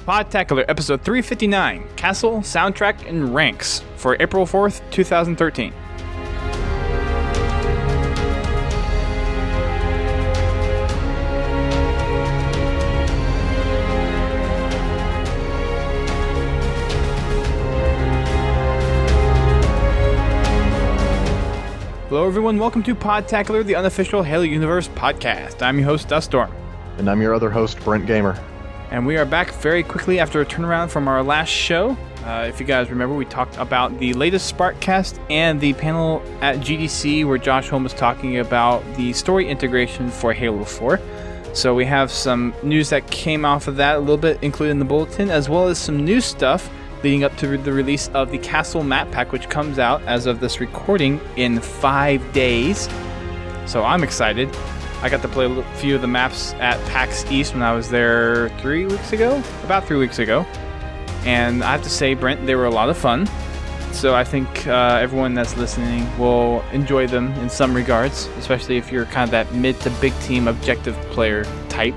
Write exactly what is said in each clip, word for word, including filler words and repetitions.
Podtacular episode three fifty-nine, Castle, Soundtrack, and Ranks for April fourth, twenty thirteen. Hello everyone, welcome to Podtacular, the unofficial Halo Universe podcast. I'm your host, Duststorm. And I'm your other host, Brent Gamer. And we are back very quickly after a turnaround from our last show. Uh, if you guys remember, we talked about the latest Sparkcast and the panel at G D C where Josh Holm was talking about the story integration for Halo four. So we have some news that came off of that, a little bit included in the bulletin, as well as some new stuff leading up to the release of the Castle Map Pack, which comes out as of this recording in five days. So I'm excited. I got to play a few of the maps at PAX East when I was there three weeks ago, about three weeks ago. And I have to say, Brent, they were a lot of fun. So I think uh, everyone that's listening will enjoy them in some regards, especially if you're kind of that mid to big team objective player type.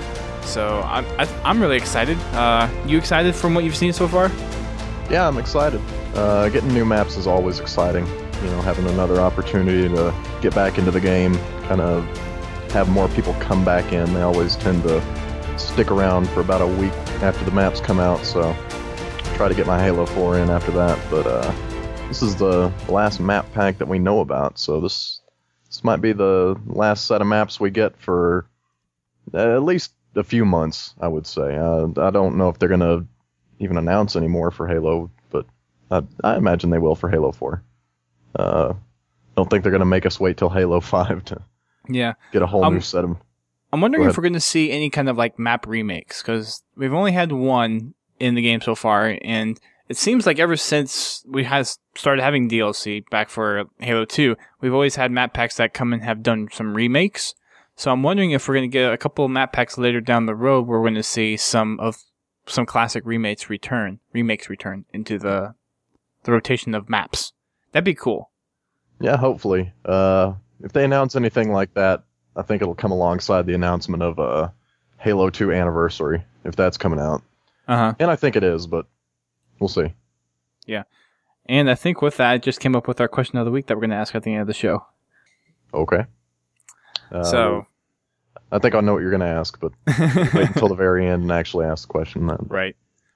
So I'm, I'm really excited. Uh, you excited from what you've seen so far? Yeah, I'm excited. Uh, getting new maps is always exciting. You know, having another opportunity to get back into the game, kind of have more people come back in. They always tend to stick around for about a week after the maps come out, so try to get my Halo four in after that. But uh, this is the last map pack that we know about, so this this might be the last set of maps we get for at least a few months, I would say. Uh, I don't know if they're going to even announce any more for Halo, but I, I imagine they will for Halo four. Uh, don't think they're going to make us wait till Halo five to yeah. get a whole um, new set of... I'm wondering if we're going to see any kind of like map remakes, because we've only had one in the game so far, and it seems like ever since we has started having D L C back for Halo two, we've always had map packs that come and have done some remakes. So I'm wondering if we're going to get a couple of map packs later down the road where we're going to see some of some classic remakes return, remakes return into the the rotation of maps. That'd be cool. Yeah, hopefully. Uh, if they announce anything like that, I think it'll come alongside the announcement of uh, Halo two Anniversary, if that's coming out. Uh-huh. And I think it is, but we'll see. Yeah. And I think with that, I just came up with our question of the week that we're going to ask at the end of the show. Okay. Uh, so... I think I know what you're going to ask, but wait until the very end and actually ask the question then. Right.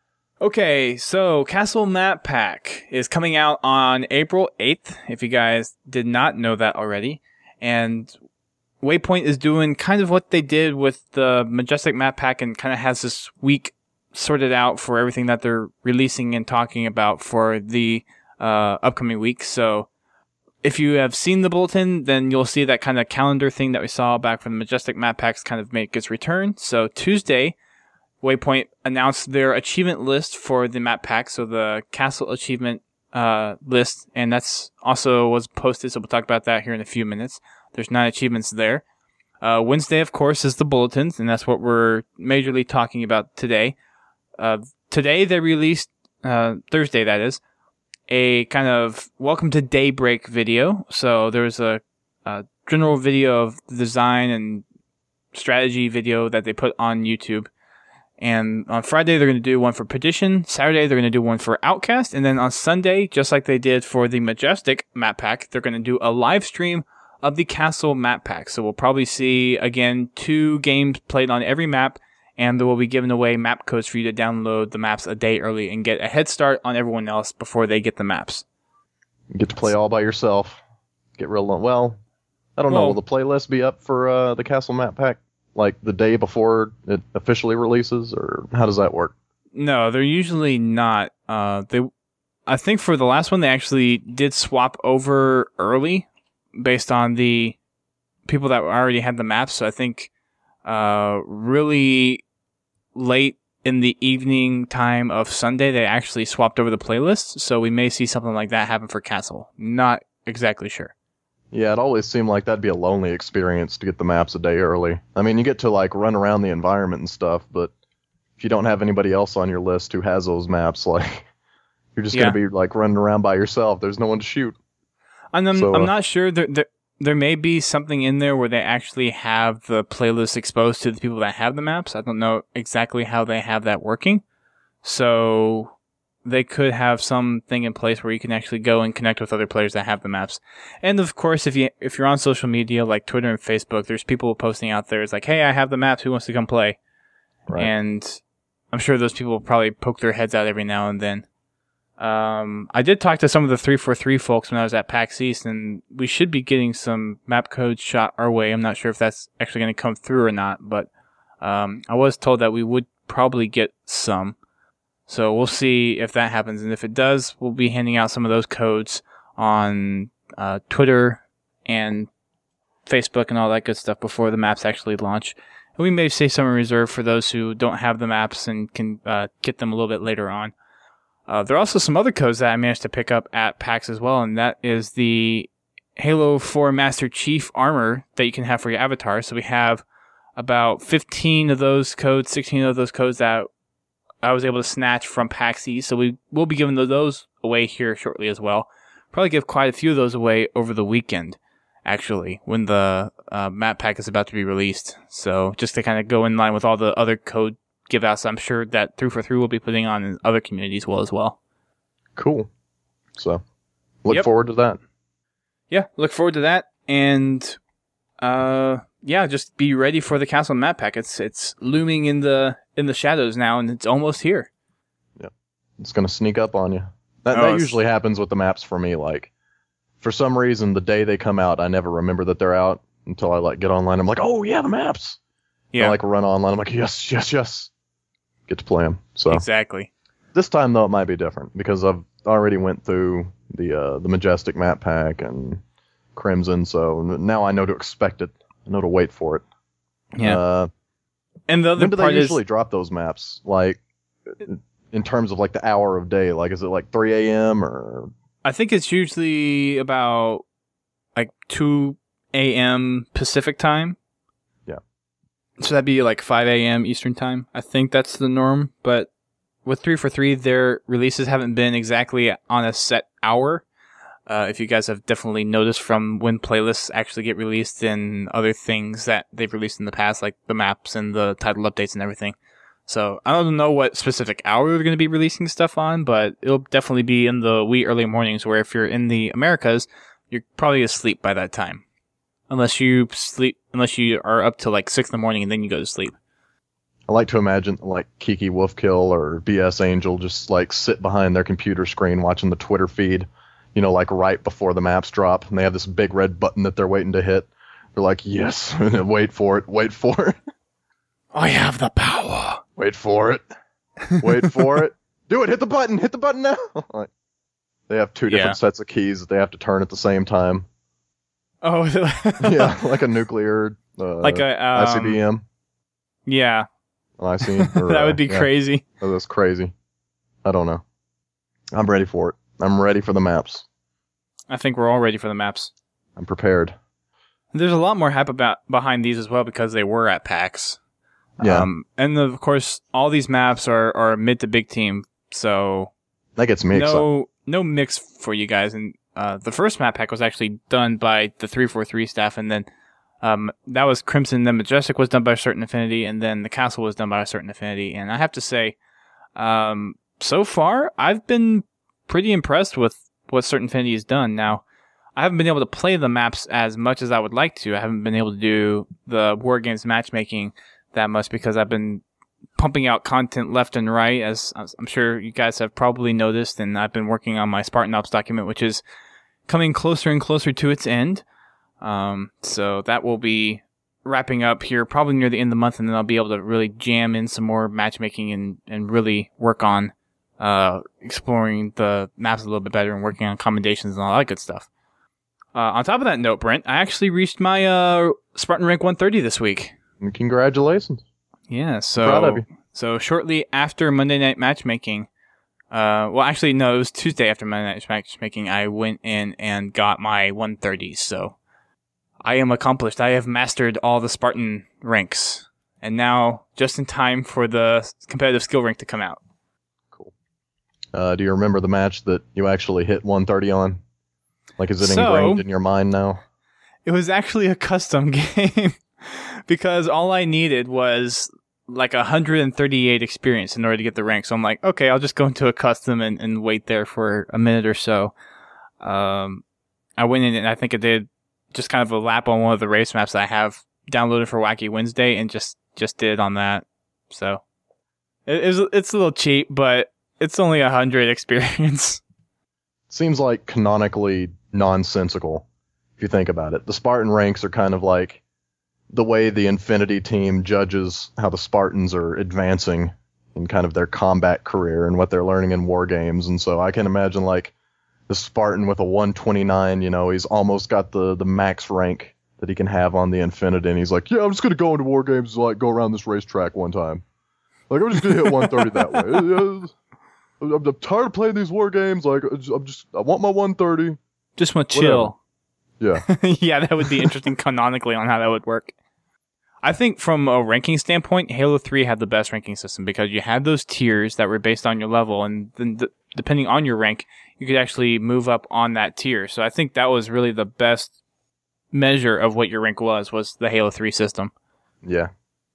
Okay, so Castle Map Pack is coming out on April eighth, if you guys did not know that already. And Waypoint is doing kind of what they did with the Majestic Map Pack and kind of has this week sorted out for everything that they're releasing and talking about for the uh, upcoming week. So if you have seen the bulletin, then you'll see that kind of calendar thing that we saw back from the Majestic Map Packs kind of make its return. So Tuesday, Waypoint announced their achievement list for the map pack, so the Castle achievement uh, list, and that's also was posted, so we'll talk about that here in a few minutes. There's nine achievements there. Uh, Wednesday, of course, is the bulletins, and that's what we're majorly talking about today. Uh, today they released, uh, Thursday that is, a kind of welcome to Daybreak video. So there's a, a general video of the design and strategy video that they put on YouTube. And on Friday, they're going to do one for Perdition. Saturday, they're going to do one for Outcast. And then on Sunday, just like they did for the Majestic Map Pack, they're going to do a live stream of the Castle Map Pack. So we'll probably see, again, two games played on every map. And they will be giving away map codes for you to download the maps a day early and get a head start on everyone else before they get the maps. You get to play all by yourself. Get real long. Well, I don't well, know. Will the playlist be up for uh, the Castle Map Pack like the day before it officially releases, or how does that work? No, they're usually not. Uh, they, I think for the last one, they actually did swap over early based on the people that already had the maps. So I think uh, really late in the evening time of Sunday, they actually swapped over the playlist. So we may see something like that happen for Castle. Not exactly sure. Yeah, it always seemed like that'd be a lonely experience to get the maps a day early. I mean, you get to like run around the environment and stuff, but if you don't have anybody else on your list who has those maps, like you're just yeah. gonna be like running around by yourself. There's no one to shoot. And I'm, so, I'm uh, not sure. There, there, there may be something in there where they actually have the playlist exposed to the people that have the maps. I don't know exactly how they have that working. So they could have something in place where you can actually go and connect with other players that have the maps. And of course, if you if you're on social media like Twitter and Facebook, there's people posting out there. It's like, hey, I have the maps. Who wants to come play? Right. And I'm sure those people will probably poke their heads out every now and then. Um, I did talk to some of the three forty-three folks when I was at PAX East, and we should be getting some map codes shot our way. I'm not sure if that's actually going to come through or not, but um, I was told that we would probably get some. So we'll see if that happens, and if it does, we'll be handing out some of those codes on uh, Twitter and Facebook and all that good stuff before the maps actually launch. And we may save some in reserve for those who don't have the maps and can uh, get them a little bit later on. Uh, there are also some other codes that I managed to pick up at PAX as well, and that is the Halo four Master Chief armor that you can have for your avatar. So we have about fifteen of those codes, sixteen of those codes that I was able to snatch from PAX East, so we will be giving those away here shortly as well. Probably give quite a few of those away over the weekend, actually, when the uh, map pack is about to be released. So just to kind of go in line with all the other code give-outs, I'm sure that three forty-three will be putting on in other communities well as well. Cool. So, look Yep. forward to that. Yeah, look forward to that, and uh, yeah, just be ready for the Castle map pack. It's it's looming in the in the shadows now, and it's almost here. Yep. It's going to sneak up on you. That, Oh, that it's- usually happens with the maps for me. Like, for some reason, the day they come out, I never remember that they're out until I like get online. I'm like, oh yeah, the maps. Yeah, I like run online. I'm like, yes, yes, yes. Get to play them. So exactly. this time though, it might be different because I've already went through the uh, the Majestic map pack and Crimson, so now I know to expect it. I know to wait for it. Yeah, Uh, and the other when do they part is usually drop those maps? Like, in terms of like the hour of day, like is it like three a.m. or? I think it's usually about like two a.m. Pacific time. Yeah. So that'd be like five a.m. Eastern time. I think that's the norm. But with three forty-three, their releases haven't been exactly on a set hour. Uh, if you guys have definitely noticed from when playlists actually get released and other things that they've released in the past, like the maps and the title updates and everything. So I don't know what specific hour they're going to be releasing stuff on, but it'll definitely be in the wee early mornings, where if you're in the Americas, you're probably asleep by that time. Unless you sleep, unless you are up till like six in the morning and then you go to sleep. I like to imagine like Kiki Wolfkill or B S Angel just like sit behind their computer screen watching the Twitter feed, you know, like right before the maps drop, and they have this big red button that they're waiting to hit. They're like, yes, wait for it, wait for it, I have the power. wait for it, wait for it, do it, hit the button, hit the button now. Like, they have two different Yeah. sets of keys that they have to turn at the same time. Oh, Yeah, like a nuclear, uh, like a um, I C B M. Yeah, I C, or, that uh, would be yeah. crazy. Oh, that's crazy. I don't know. I'm ready for it. I'm ready for the maps. I think we're all ready for the maps. I'm prepared. There's a lot more hype about behind these as well because they were at PAX. Yeah. Um, and of course, all these maps are, are mid to big team, so That gets me excited. no no mix for you guys. And uh, the first map pack was actually done by the three forty-three staff, and then um, that was Crimson. Then Majestic was done by a certain affinity, and then the Castle was done by a certain affinity. And I have to say, um, so far, I've been pretty impressed with what certain affinity has done. Now, I haven't been able to play the maps as much as I would like to. I haven't been able to do the War Games matchmaking that much because I've been pumping out content left and right, as I'm sure you guys have probably noticed, and I've been working on my Spartan Ops document, which is coming closer and closer to its end. Um, so that will be wrapping up here probably near the end of the month, and then I'll be able to really jam in some more matchmaking and, and really work on uh, exploring the maps a little bit better and working on commendations and all that good stuff. Uh, on top of that note, Brent, I actually reached my uh, Spartan rank one thirty this week. And congratulations. Yeah, so Proud of you. so shortly after Monday Night Matchmaking, uh, well, actually, no, it was Tuesday after Monday Night Matchmaking, I went in and got my one thirties, so I am accomplished. I have mastered all the Spartan ranks, and now just in time for the competitive skill rank to come out. Cool. Uh, do you remember the match that you actually hit one thirty on? Like, is it So- ingrained in your mind now? It was actually a custom game because all I needed was like one hundred thirty-eight experience in order to get the rank. So I'm like, okay, I'll just go into a custom and, and wait there for a minute or so. Um, I went in and I think I did just kind of a lap on one of the race maps that I have downloaded for Wacky Wednesday and just, just did on that. So it, it's, it's a little cheap, but it's only a hundred experience. Seems like canonically nonsensical if you think about it. The Spartan ranks are kind of like the way the Infinity team judges how the Spartans are advancing in kind of their combat career and what they're learning in war games. And so I can imagine like the Spartan with a one twenty-nine, you know, he's almost got the, the max rank that he can have on the Infinity. And he's like, yeah, I'm just going to go into war games and like go around this racetrack one time. Like, I'm just going to hit one thirty that way. I'm, I'm tired of playing these war games. Like, I'm just, I want my one thirty. Just want to chill. Yeah. Yeah, that would be interesting canonically on how that would work. I think from a ranking standpoint, Halo three had the best ranking system because you had those tiers that were based on your level, and then the, depending on your rank, you could actually move up on that tier. So I think that was really the best measure of what your rank was, was the Halo three system. Yeah.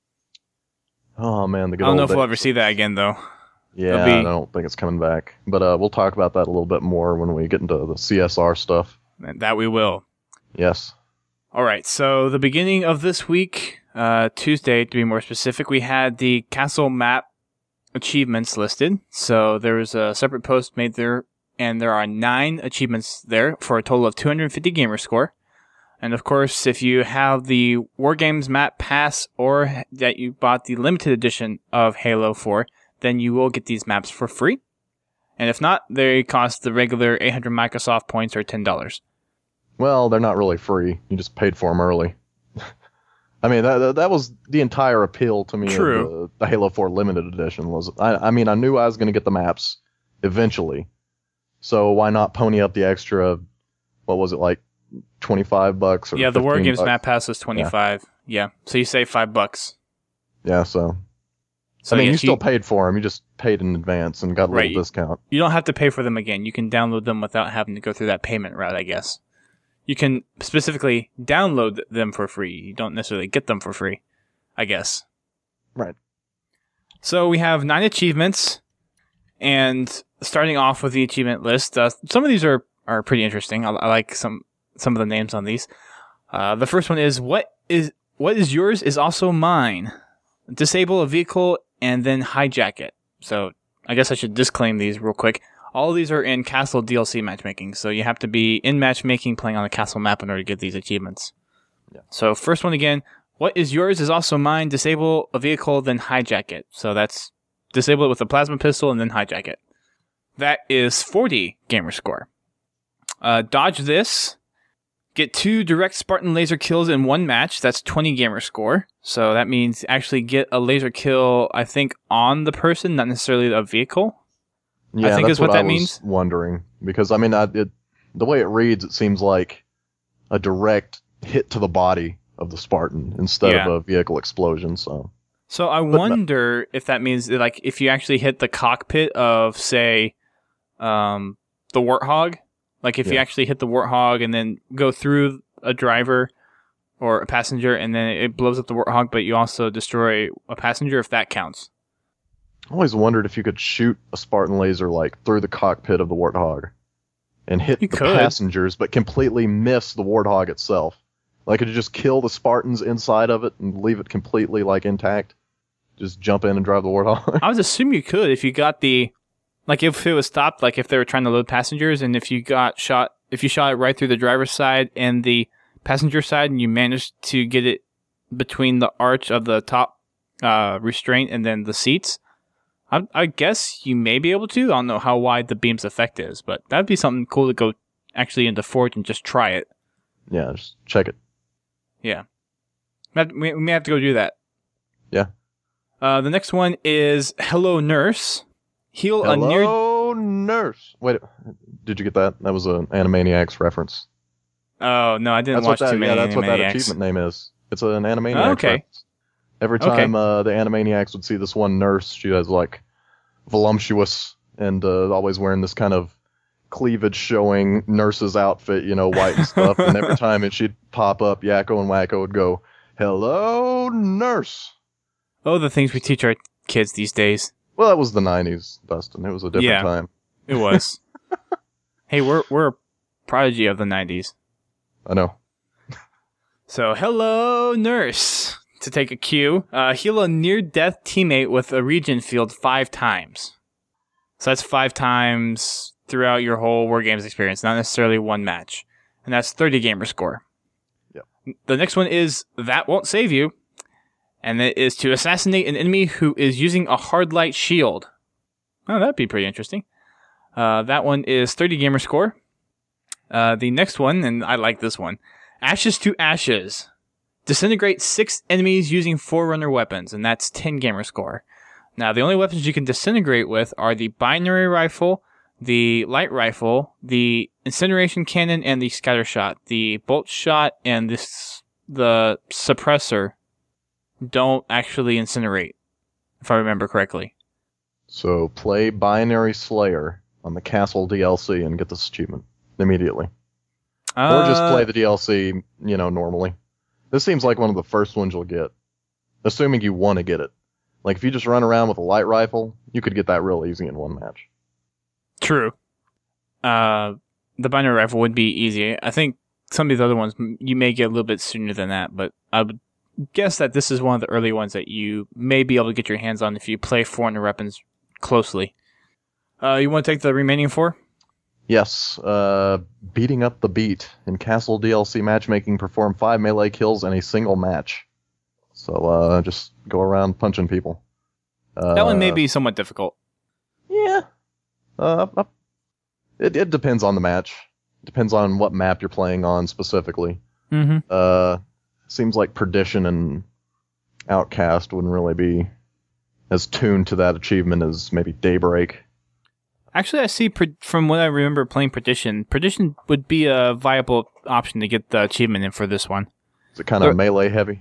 Oh, man, the good I don't know old if we'll days. ever see that again, though. Yeah, be- I don't think it's coming back. But uh, we'll talk about that a little bit more when we get into the C S R stuff. And that we will. Yes. All right, so the beginning of this week, uh, Tuesday to be more specific, we had the Castle Map achievements listed. So there was a separate post made there, and there are nine achievements there for a total of two hundred fifty gamer score. And of course, if you have the Wargames Map Pass or that you bought the limited edition of Halo four, then you will get these maps for free. And if not, they cost the regular eight hundred Microsoft points or ten dollars. Well, they're not really free. You just paid for them early. I mean, that that was the entire appeal to me True. of the, the Halo four limited edition. Was I, I mean, I knew I was going to get the maps eventually, so why not pony up the extra? What was it, like twenty-five bucks? Or Yeah, the fifteen Wargames bucks? Map Pass is twenty-five. Yeah. yeah, so you save five bucks. Yeah, so So I mean, yes, you still paid for them. You just paid in advance and got a Right. little discount. You don't have to pay for them again. You can download them without having to go through that payment route, I guess. You can specifically download them for free. You don't necessarily get them for free, I guess. Right. So we have nine achievements, and starting off with the achievement list, uh, some of these are, are pretty interesting. I, I like some some of the names on these. Uh, the first one is, what is what is yours is also mine. Disable a vehicle and then hijack it. So I guess I should disclaim these real quick. All of these are in Castle D L C matchmaking, so you have to be in matchmaking playing on a Castle map in order to get these achievements. Yeah. So first one again, what is yours is also mine. Disable a vehicle, then hijack it. So that's disable it with a plasma pistol and then hijack it. That is forty gamer score. Uh, dodge this. Get two direct Spartan laser kills in one match. That's twenty gamer score. So that means actually get a laser kill, I think, on the person, not necessarily a vehicle. Yeah, I think that's is what what that I was means. wondering, because I mean, I, it, the way it reads, it seems like a direct hit to the body of the Spartan instead Yeah. of a vehicle explosion. So So I wonder if that means that, like, if you actually hit the cockpit of, say, um, the Warthog, like if you Yeah. actually hit the Warthog and then go through a driver or a passenger and then it blows up the Warthog, but you also destroy a passenger, if that counts. I always wondered if you could shoot a Spartan laser like through the cockpit of the Warthog and hit You the could. passengers, but completely miss the Warthog itself. Like, could you just kill the Spartans inside of it and leave it completely like intact? Just jump in and drive the Warthog. I would assume you could if you got the, like if it was stopped, like if they were trying to load passengers and if you got shot, if you shot it right through the driver's side and the passenger side and you managed to get it between the arch of the top uh, restraint and then the seats, I, I guess you may be able to. I don't know how wide the beam's effect is, but that'd be something cool to go actually into Forge and just try it. Yeah, just check it. Yeah. We have- We we may have to go do that. Yeah. Uh, the next one is Hello Nurse. Heal a near... Hello, nurse. Wait, did you get that? That was an Animaniacs reference. Oh, no, I didn't That's watch what that, too many yeah, that's what that Animaniacs. achievement name is. It's an Animaniacs Oh, okay. reference. Every Okay. time uh, the Animaniacs would see this one nurse, she was like voluptuous and uh, always wearing this kind of cleavage showing nurse's outfit, you know, white and stuff. And every time it, she'd pop up, Yakko and Wacko would go, "Hello, nurse." Oh, the things we teach our kids these days. Well, that was the nineties, Dustin. It was a different Yeah, time. It was. Hey, we're we're a prodigy of the nineties. I know. So, hello, nurse. To take a cue, uh, heal a near-death teammate with a regen field five times. So that's five times throughout your whole War Games experience, not necessarily one match. And that's thirty gamer score. Yep. The next one is That Won't Save You. And it is to assassinate an enemy who is using a hard light shield. Oh, that'd be pretty interesting. Uh, that one is thirty gamer score. Uh, the next one, and I like this one, Ashes to Ashes. Disintegrate six enemies using Forerunner weapons, and that's ten gamer score. Now, the only weapons you can disintegrate with are the binary rifle, the light rifle, the incineration cannon, and the scatter shot. The bolt shot and this the suppressor don't actually incinerate, if I remember correctly. So play Binary Slayer on the Castle D L C and get this achievement immediately. Uh, or just play the D L C, you know, normally. This seems like one of the first ones you'll get, assuming you want to get it. Like, if you just run around with a light rifle, you could get that real easy in one match. True. Uh, the binary rifle would be easy. I think some of these other ones, you may get a little bit sooner than that, but I would guess that this is one of the early ones that you may be able to get your hands on if you play Forerunner weapons closely. Uh, you want to take the remaining four? Yes, uh, beating up the beat. In Castle D L C matchmaking, perform five melee kills in a single match. So, uh, just go around punching people. Uh, That one may be somewhat difficult. Yeah. Uh, it, it depends on the match. Depends on what map you're playing on specifically. Mm-hmm. Uh, seems like Perdition and Outcast wouldn't really be as tuned to that achievement as maybe Daybreak. Actually, I see, from what I remember playing Perdition, Perdition would be a viable option to get the achievement in for this one. Is it kind of melee heavy?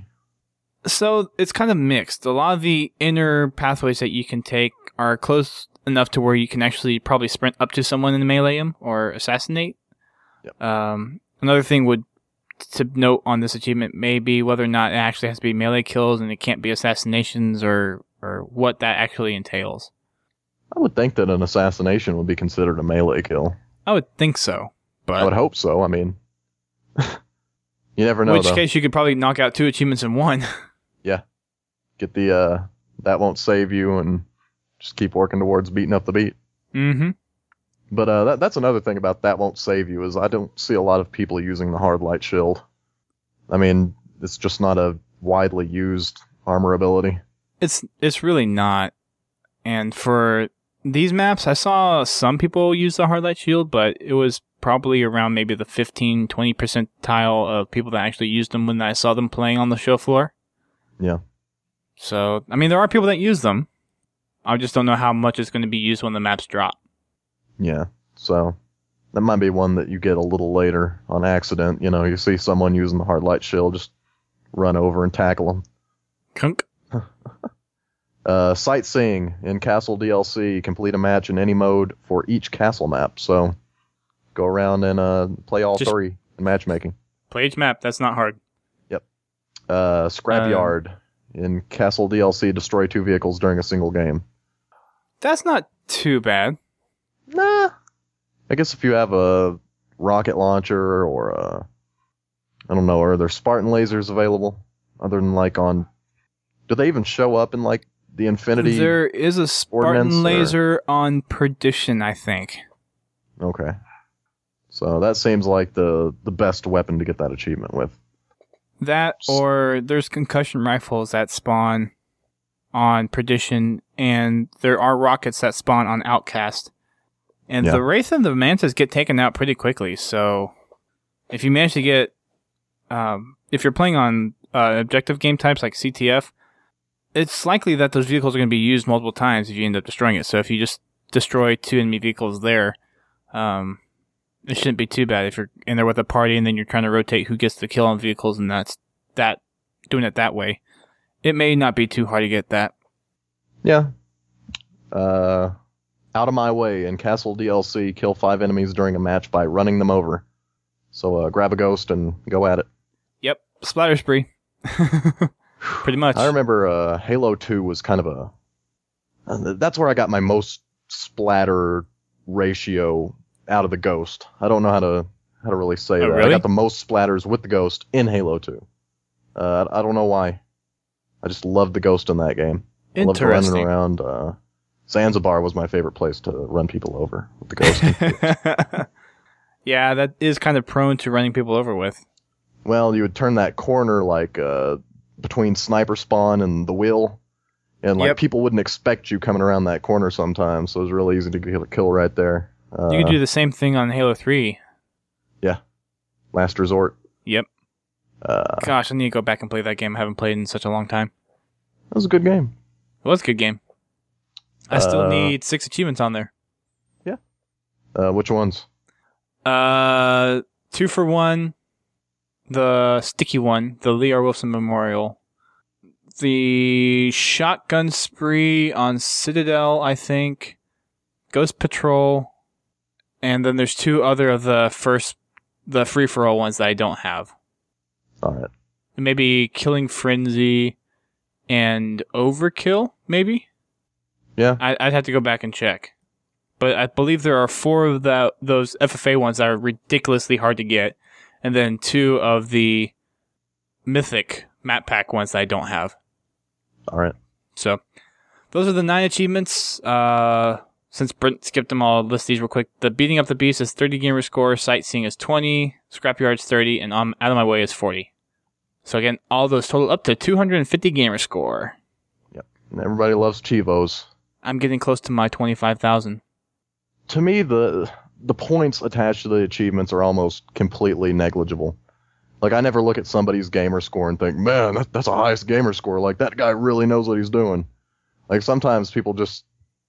So, it's kind of mixed. A lot of the inner pathways that you can take are close enough to where you can actually probably sprint up to someone and melee him or assassinate. Yep. Um, another thing would to note on this achievement may be whether or not it actually has to be melee kills and it can't be assassinations or, or what that actually entails. I would think that an assassination would be considered a melee kill. I would think so. But I would hope so. I mean, you never know, in which though. case you could probably knock out two achievements in one. Yeah. Get the, uh, That Won't Save You and just keep working towards beating up the beat. Mm-hmm. But uh, that, that's another thing about That Won't Save You is I don't see a lot of people using the Hard Light Shield. I mean, it's just not a widely used armor ability. It's it's really not. And for these maps, I saw some people use the Hard Light Shield, but it was probably around maybe the fifteen, twenty percentile of people that actually used them when I saw them playing on the show floor. Yeah. So, I mean, there are people that use them. I just don't know how much is going to be used when the maps drop. Yeah. So, that might be one that you get a little later on accident. You know, you see someone using the Hard Light Shield, just run over and tackle them. Kunk. Uh, sightseeing in Castle D L C, complete a match in any mode for each castle map. So, go around and uh, play all Just three in matchmaking. Play each map. That's not hard. Yep. Uh, Scrapyard in Castle D L C, destroy two vehicles during a single game. That's not too bad. Nah. I guess if you have a rocket launcher or a, I don't know, are there Spartan lasers available? Other than like on, do they even show up in like the Infinity? There is a Spartan ordnance, laser or? on Perdition, I think. Okay. So that seems like the, the best weapon to get that achievement with. That, or there's concussion rifles that spawn on Perdition, and there are rockets that spawn on Outcast. And Yeah. the Wraith and the Mantis get taken out pretty quickly, so if you manage to get, um, if you're playing on uh, objective game types like C T F, it's likely that those vehicles are going to be used multiple times if you end up destroying it. So if you just destroy two enemy vehicles there, um, it shouldn't be too bad if you're in there with a party and then you're trying to rotate who gets the kill on vehicles, and that's that doing it that way. It may not be too hard to get that. Yeah. Uh, Out of My Way in Castle D L C, kill five enemies during a match by running them over. So uh, grab a ghost and go at it. Yep, splatter spree. pretty much. I remember uh, Halo two was kind of a... Uh, that's where I got my most splatter ratio out of the Ghost. I don't know how to how to really say oh, that. Really? I got the most splatters with the Ghost in Halo two. Uh, I, I don't know why. I just loved the Ghost in that game. I loved running around. Uh, Zanzibar was my favorite place to run people over with the Ghost. Yeah, that is kind of prone to running people over with. Well, you would turn that corner like uh, between Sniper Spawn and the Wheel, and like Yep. people wouldn't expect you coming around that corner sometimes, so it was really easy to kill, kill right there. Uh, You could do the same thing on Halo three. Yeah, Last Resort. Yep. Uh, Gosh, I need to go back and play that game. I haven't played in such a long time. that was a good game. It was a good game. I still Uh, need six achievements on there. Uh, which ones? Uh, two for one, the sticky one, the Lee R. Wilson Memorial, the shotgun spree on Citadel, I think, Ghost Patrol, and then there's two other of the first, the free for all ones that I don't have. All right. Maybe Killing Frenzy and Overkill, maybe? Yeah. I, I'd have to go back and check. But I believe there are four of the, those F F A ones that are ridiculously hard to get, and then two of the mythic map pack ones that I don't have. All right. So those are the nine achievements. Uh, since Brent skipped them, I'll list these real quick. The Beating Up the Beast is thirty gamer score, Sightseeing is twenty, Scrapyard's thirty, and I'm Out of My Way is forty. So again, all those total up to two hundred fifty gamer score. Yep. And everybody loves Chivos. I'm getting close to my twenty-five thousand. To me, the the points attached to the achievements are almost completely negligible. Like, I never look at somebody's gamer score and think, man, that, that's the highest gamer score. Like, that guy really knows what he's doing. Like, sometimes people just...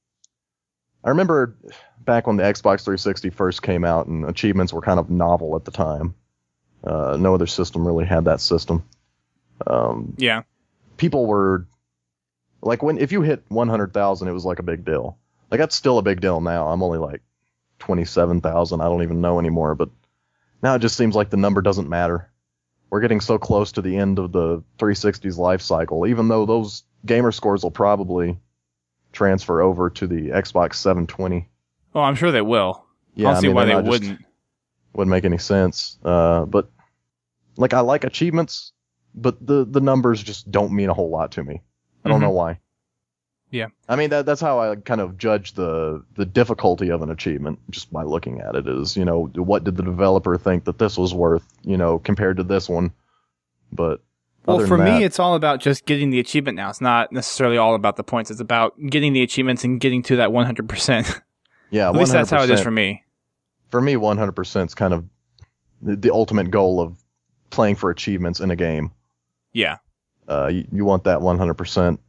I remember back when the Xbox three sixty first came out and achievements were kind of novel at the time. Uh, no other system really had that system. Um, Yeah. people were... Like, when if you hit one hundred thousand, it was like a big deal. Like, that's still a big deal now. I'm only like twenty-seven thousand. I don't even know anymore. But now it just seems like the number doesn't matter. We're getting so close to the end of the three sixty's life cycle, even though those gamer scores will probably transfer over to the Xbox seven twenty. Oh, I'm sure they will. Yeah, I don't see mean, why they're they not just- wouldn't. Wouldn't make any sense. Uh, but, like, I like achievements, but the, the numbers just don't mean a whole lot to me. I don't Mhm. know why. Yeah. I mean, that that's how I kind of judge the the difficulty of an achievement, just by looking at it, is, you know, what did the developer think that this was worth, you know, compared to this one. But Well, other for than me, that, it's all about just getting the achievement now. It's not necessarily all about the points. It's about getting the achievements and getting to that one hundred percent. yeah, At least that's how it is for me. me. For me, one hundred percent is kind of the, the ultimate goal of playing for achievements in a game. Yeah. Uh, you, you want that one hundred percent.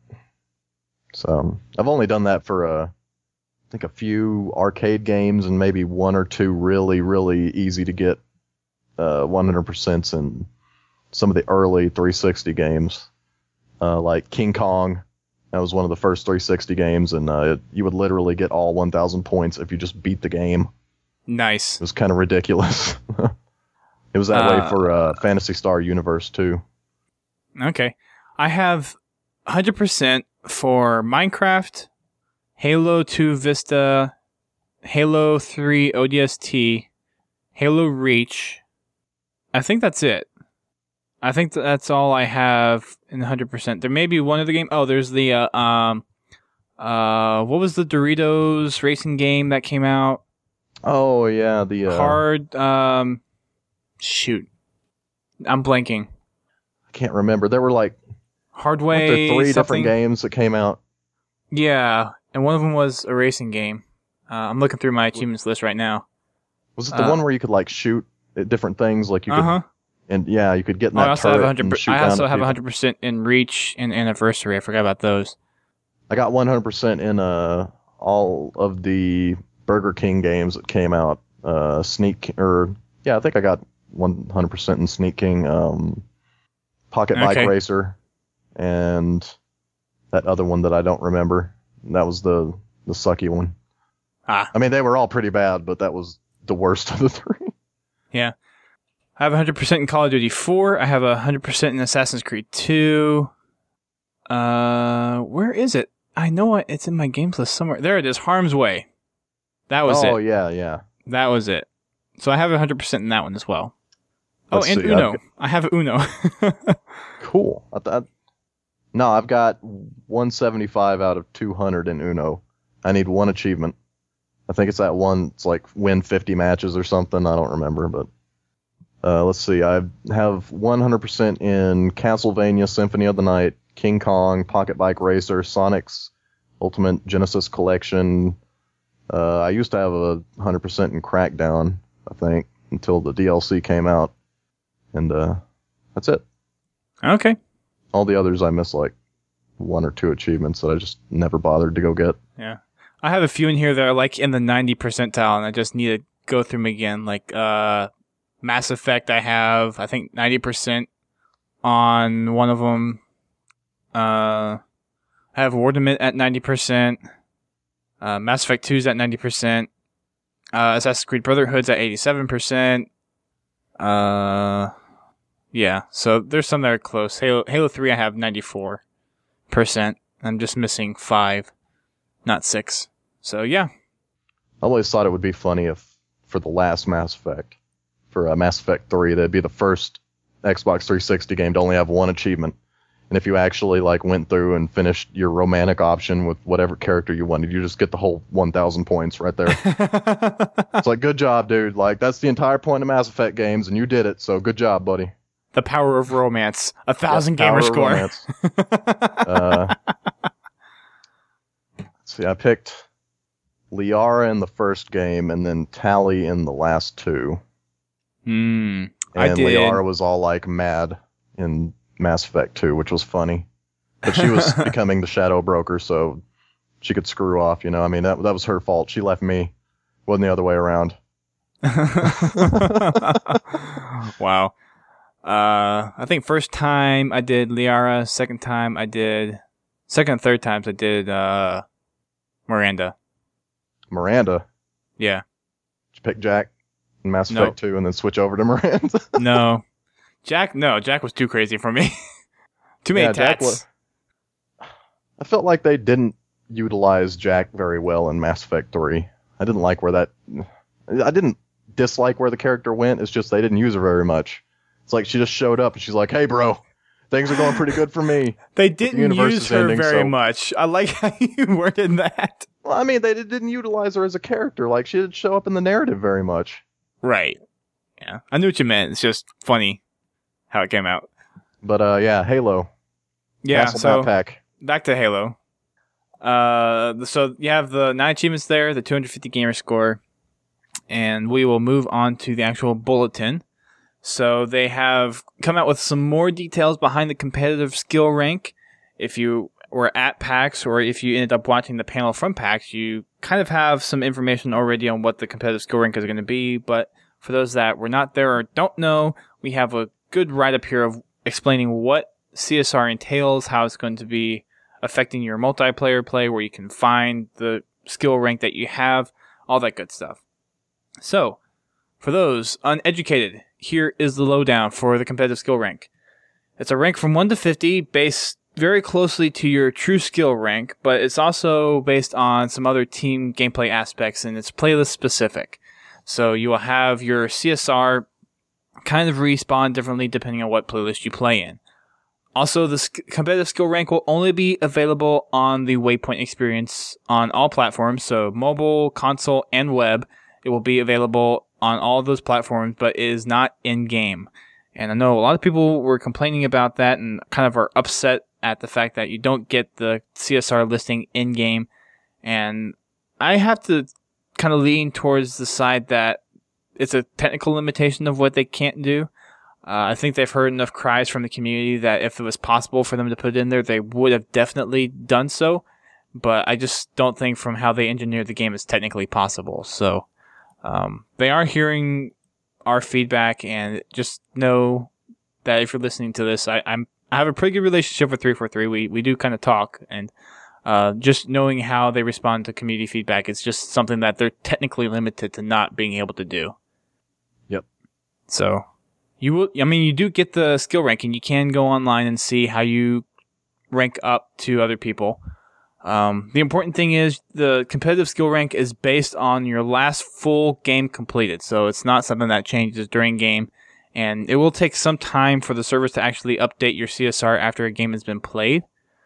So I've only done that for uh, I think a few arcade games and maybe one or two really, really easy to get uh, one hundred percent in some of the early three sixty games, uh, like King Kong. That was one of the first three sixty games, and uh, it, you would literally get all one thousand points if you just beat the game. Nice. It was kind of ridiculous. It was that Uh, way for uh, Phantasy Star Universe too. Okay. I have one hundred percent for Minecraft, Halo two Vista, Halo three O D S T, Halo Reach. I think that's it. I think that that's all I have in one hundred percent. There may be one other game. Oh, there's the, uh, um, uh, what was the Doritos racing game that came out? Oh yeah, the uh, Hard, um, shoot. I'm blanking. I can't remember. There were like Hardway, weren't there three something? different games that came out. Yeah, and one of them was a racing game. Uh, I'm looking through my achievements list right now. Was it the Uh, one where you could like shoot at different things? Like you could, Uh huh. and yeah, you could get in Oh, I that also have turret one hundred. and shoot I down also at have people. one hundred percent in Reach and Anniversary. I forgot about those. I got one hundred percent in uh all of the Burger King games that came out. Uh, Sneak or yeah, I think I got one hundred percent in Sneak King. Um, Pocket Bike Okay. Racer, and that other one that I don't remember. That was the the sucky one. Ah, I mean, they were all pretty bad, but that was the worst of the three. yeah. I have one hundred percent in Call of Duty four. I have one hundred percent in Assassin's Creed two. Uh, where is it? I know it- it's in my games list somewhere. There it is, Harm's Way. That was oh, it. yeah, yeah. That was it. So I have one hundred percent in that one as well. Let's oh, and see, Uno. I've- I have Uno. Cool. I th- no, I've got one seventy-five out of two hundred in Uno. I need one achievement. I think it's that one. It's like win fifty matches or something. I don't remember, but uh, let's see. I have one hundred percent in Castlevania Symphony of the Night, King Kong, Pocket Bike Racer, Sonic's Ultimate Genesis Collection. Uh, I used to have a one hundred percent in Crackdown, I think, until the D L C came out. And uh, that's it. Okay. All the others I missed like one or two achievements that I just never bothered to go get. Yeah. I have a few in here that are like in the ninety percentile, and I just need to go through them again. Like uh, Mass Effect, I have, I think, ninety percent on one of them. Uh, I have Wardament at ninety percent. Uh, Mass Effect two is at ninety percent. Uh, Assassin's Creed Brotherhood's at eighty-seven percent. Uh, yeah, so there's some that are close. Halo, Halo three, I have ninety-four percent. I'm just missing five, not six. So, yeah. I always thought it would be funny if, for the last Mass Effect, for uh, Mass Effect three, that'd be the first Xbox three sixty game to only have one achievement. And if you actually like went through and finished your romantic option with whatever character you wanted, you just get the whole one thousand points right there. It's like, good job, dude. Like, that's the entire point of Mass Effect games, and you did it, so good job, buddy. The power of romance. A thousand Yep, gamer power of score. romance. uh, let's see, I picked Liara in the first game, and then Tali in the last two. Hmm. I And did. Liara was all like mad in Mass Effect two, which was funny. But she was becoming the Shadow Broker, so she could screw off, you know. I mean, that that was her fault. She left me. Wasn't the other way around. Wow. Uh, I think first time I did Liara. Second time I did... Second and third times I did uh, Miranda. Miranda. Yeah. Did you pick Jack in Mass No. Effect two and then switch over to Miranda? No. Jack, no. Jack was too crazy for me. Too many Yeah, Jack tats. was- I felt like they didn't utilize Jack very well in Mass Effect three. I didn't like where that... I didn't dislike where the character went. It's just they didn't use her very much. It's like she just showed up and she's like, hey, bro, things are going pretty good for me. They the didn't universe use is her ending, very so- much. I like how you worded that. Well, I mean, they did- didn't utilize her as a character. Like, she didn't show up in the narrative very much. Right. Yeah. I knew what you meant. It's just funny how it came out. But, uh, yeah, Halo. Yeah, Castle so Map Pack. back to Halo. Uh, so you have the nine achievements there, the two hundred fifty gamer score, and we will move on to the actual bulletin. So they have come out with some more details behind the competitive skill rank. If you were at PAX or if you ended up watching the panel from PAX, you kind of have some information already on what the competitive skill rank is going to be. But for those that were not there or don't know, we have a good write-up here of explaining what C S R entails, how it's going to be affecting your multiplayer play, where you can find the skill rank that you have, all that good stuff. So, for those uneducated, here is the lowdown for the competitive skill rank. It's a rank from one to fifty, based very closely to your true skill rank, but it's also based on some other team gameplay aspects, and it's playlist specific. So you will have your C S R kind of respawn differently depending on what playlist you play in. Also, the sk- competitive skill rank will only be available on the Waypoint experience on all platforms, so mobile, console, and web. It will be available on all of those platforms, but it is not in-game. And I know a lot of people were complaining about that and kind of are upset at the fact that you don't get the C S R listing in-game. And I have to kind of lean towards the side that it's a technical limitation of what they can't do. Uh, I think they've heard enough cries from the community that if it was possible for them to put it in there, they would have definitely done so. But I just don't think from how they engineered the game it's technically possible. So um, they are hearing our feedback, and just know that if you're listening to this, I, I'm I have a pretty good relationship with three forty-three. We we do kind of talk, and uh, just knowing how they respond to community feedback, it's just something that they're technically limited to not being able to do. Yep. So. You will, I mean, you do get the skill ranking. You can go online and see how you rank up to other people. Um, the important thing is the competitive skill rank is based on your last full game completed. So it's not something that changes during game. And it will take some time for the servers to actually update your C S R after a game has been played.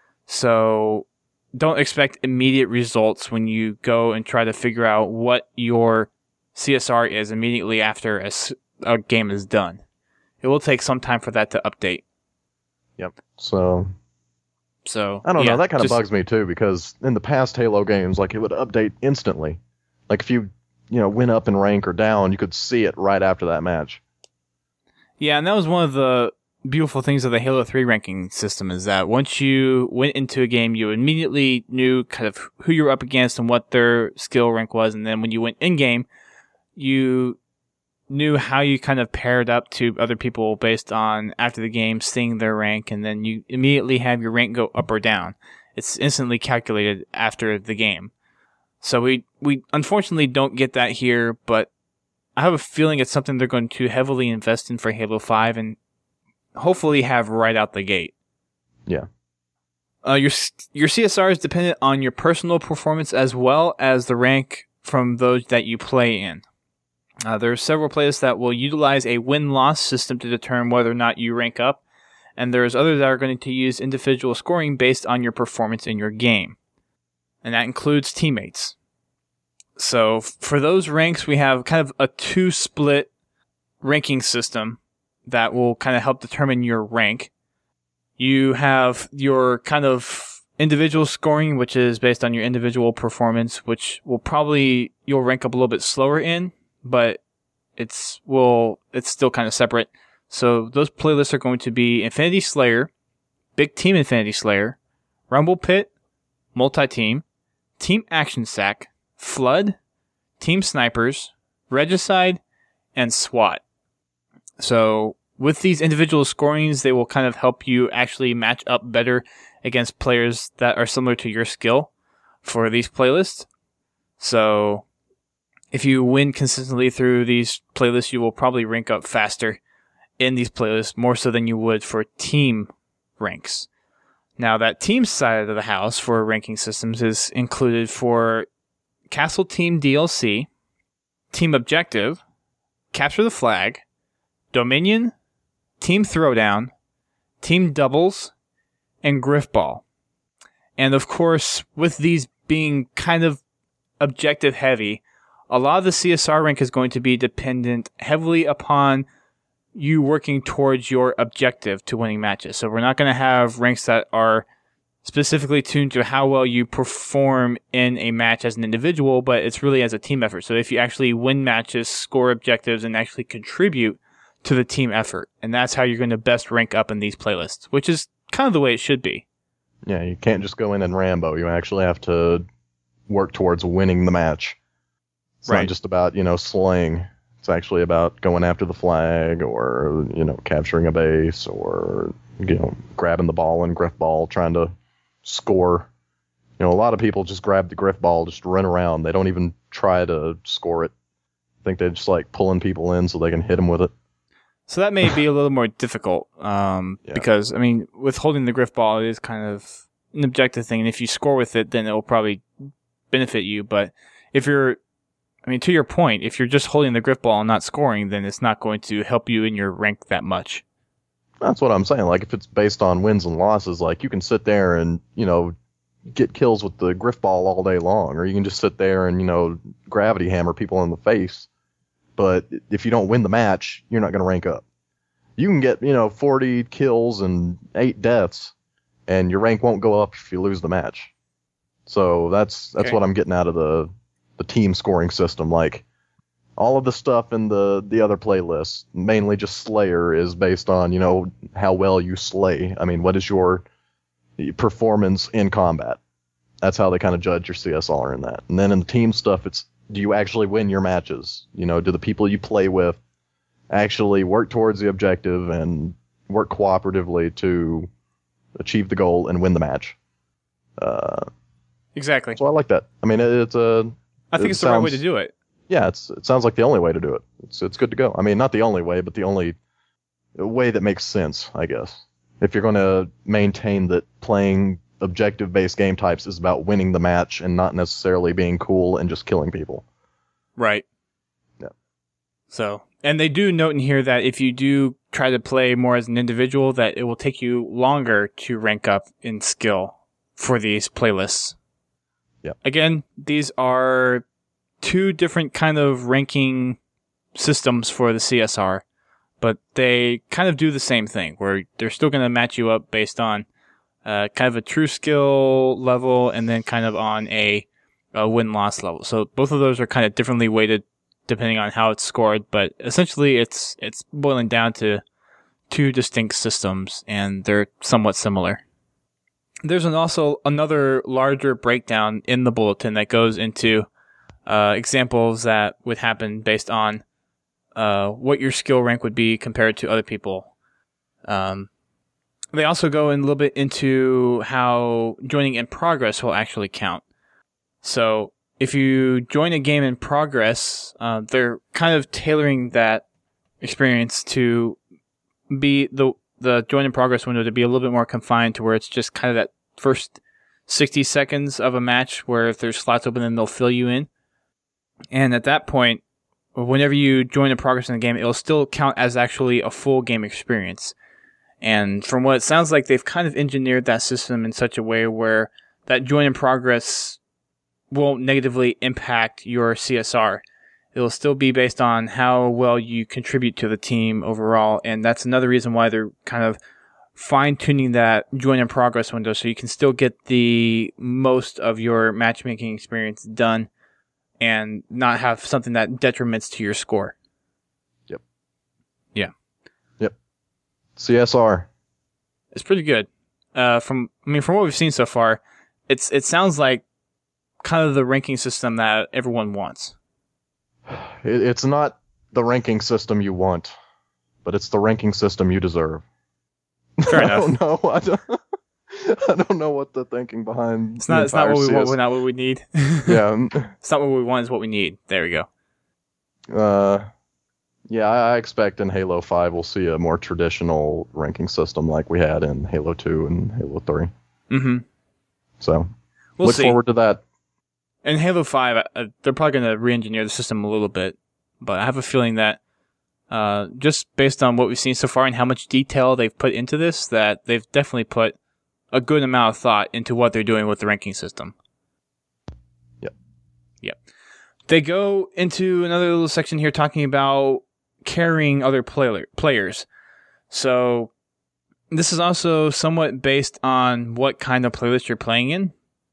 So don't expect immediate results when you go and try to figure out what your C S R is immediately after a, a game is done. It will take some time for that to update. Yep. So... So I don't yeah, know, that kind of just, bugs me too, because in the past Halo games, like, it would update instantly. Like, if you, you know, went up in rank or down, you could see it right after that match. Yeah, and that was one of the beautiful things of the Halo three ranking system, is that once you went into a game, you immediately knew kind of who you were up against and what their skill rank was, and then when you went in-game, you knew how you kind of paired up to other people based on, after the game, seeing their rank, and then you immediately have your rank go up or down. It's instantly calculated after the game. So we, we unfortunately don't get that here, but I have a feeling it's something they're going to heavily invest in for Halo five and hopefully have right out the gate. Yeah. Uh, your your C S R is dependent on your personal performance as well as the rank from those that you play in. Uh, there are several playlists that will utilize a win-loss system to determine whether or not you rank up, and there's others that are going to use individual scoring based on your performance in your game. And that includes teammates. So for those ranks, we have kind of a two-split ranking system that will kind of help determine your rank. You have your kind of individual scoring, which is based on your individual performance, which will probably, you'll rank up a little bit slower in, but it's will it's still kind of separate. So those playlists are going to be Infinity Slayer, Big Team Infinity Slayer, Rumble Pit, Multi-Team, Team Action Sack, Flood, Team Snipers, Regicide, and SWAT. So with these individual scorings, they will kind of help you actually match up better against players that are similar to your skill for these playlists. So if you win consistently through these playlists, you will probably rank up faster in these playlists, more so than you would for team ranks. Now, that team side of the house for ranking systems is included for Castle Team D L C, Team Objective, Capture the Flag, Dominion, Team Throwdown, Team Doubles, and Griffball. And of course, with these being kind of objective heavy, a lot of the C S R rank is going to be dependent heavily upon you working towards your objective to winning matches. So we're not going to have ranks that are specifically tuned to how well you perform in a match as an individual, but it's really as a team effort. So if you actually win matches, score objectives, and actually contribute to the team effort, and that's how you're going to best rank up in these playlists, which is kind of the way it should be. Yeah, you can't just go in and Rambo. You actually have to work towards winning the match. It's right. Not just about, you know, slaying. It's actually about going after the flag, or, you know, capturing a base, or, you know, grabbing the ball and griff ball, trying to score. You know, a lot of people just grab the griff ball, just run around. They don't even try to score it. I think they just like pulling people in so they can hit them with it. So that may be a little more difficult, um, yeah. because, I mean, with holding the griff ball, it is kind of an objective thing, and if you score with it, then it will probably benefit you, but if you're I mean, to your point, if you're just holding the grip ball and not scoring, then it's not going to help you in your rank that much. That's what I'm saying. Like, if it's based on wins and losses, like, you can sit there and, you know, get kills with the griff ball all day long, or you can just sit there and, you know, gravity hammer people in the face. But if you don't win the match, you're not going to rank up. You can get, you know, forty kills and eight deaths, and your rank won't go up if you lose the match. So that's that's okay. What I'm getting out of the the team scoring system. Like, all of the stuff in the, the other playlists, mainly just Slayer, is based on, you know, how well you slay. I mean, what is your performance in combat? That's how they kind of judge your C S R in that. And then in the team stuff, it's, do you actually win your matches? You know, do the people you play with actually work towards the objective and work cooperatively to achieve the goal and win the match? Uh, exactly. So I like that. I mean, it, it's a... I think it it's sounds, the right way to do it. Yeah, it's it sounds like the only way to do it. It's it's good to go. I mean, not the only way, but the only way that makes sense, I guess. if you're going to maintain that playing objective-based game types is about winning the match and not necessarily being cool and just killing people. Right. Yeah. So, and they do note in here that if you do try to play more as an individual, that it will take you longer to rank up in skill for these playlists. Yeah. Again, these are two different kind of ranking systems for the C S R, but they kind of do the same thing, where they're still going to match you up based on uh, kind of a true skill level and then kind of on a, a win-loss level. So both of those are kind of differently weighted depending on how it's scored, but essentially it's it's boiling down to two distinct systems, and they're somewhat similar. There's an also another larger breakdown in the bulletin that goes into uh, examples that would happen based on uh, what your skill rank would be compared to other people. Um, they also go in a little bit into how joining in progress will actually count. So if you join a game in progress, uh, they're kind of tailoring that experience to be the the join in progress window to be a little bit more confined to where it's just kind of that first sixty seconds of a match where if there's slots open, then they'll fill you in. And at that point, whenever you join in progress in the game, it'll still count as actually a full game experience. And from what it sounds like, they've kind of engineered that system in such a way where that join in progress won't negatively impact your C S R. It'll still be based on how well you contribute to the team overall, and that's another reason why they're kind of fine-tuning that join in progress window so you can still get the most of your matchmaking experience done and not have something that detriments to your score. Yep. Yeah. Yep. C S R. It's pretty good. Uh, from I mean, from what we've seen so far, it's it sounds like kind of the ranking system that everyone wants. It's not the ranking system you want, but it's the ranking system you deserve. Fair I enough. don't know. I don't, I don't know what the thinking behind. It's not. It's not what we want. Not what we need. Yeah. It's not what we want. It's what we need. There we go. Uh, yeah. I expect in Halo five we'll see a more traditional ranking system like we had in Halo two and Halo three. Mm-hmm. So We'll look see. forward to that. In Halo five, uh, they're probably going to re-engineer the system a little bit, but I have a feeling that uh, just based on what we've seen so far and how much detail they've put into this, that they've definitely put a good amount of thought into what they're doing with the ranking system. Yep. Yep. They go into another little section here talking about carrying other player, players. So this is also somewhat based on what kind of playlist you're playing in.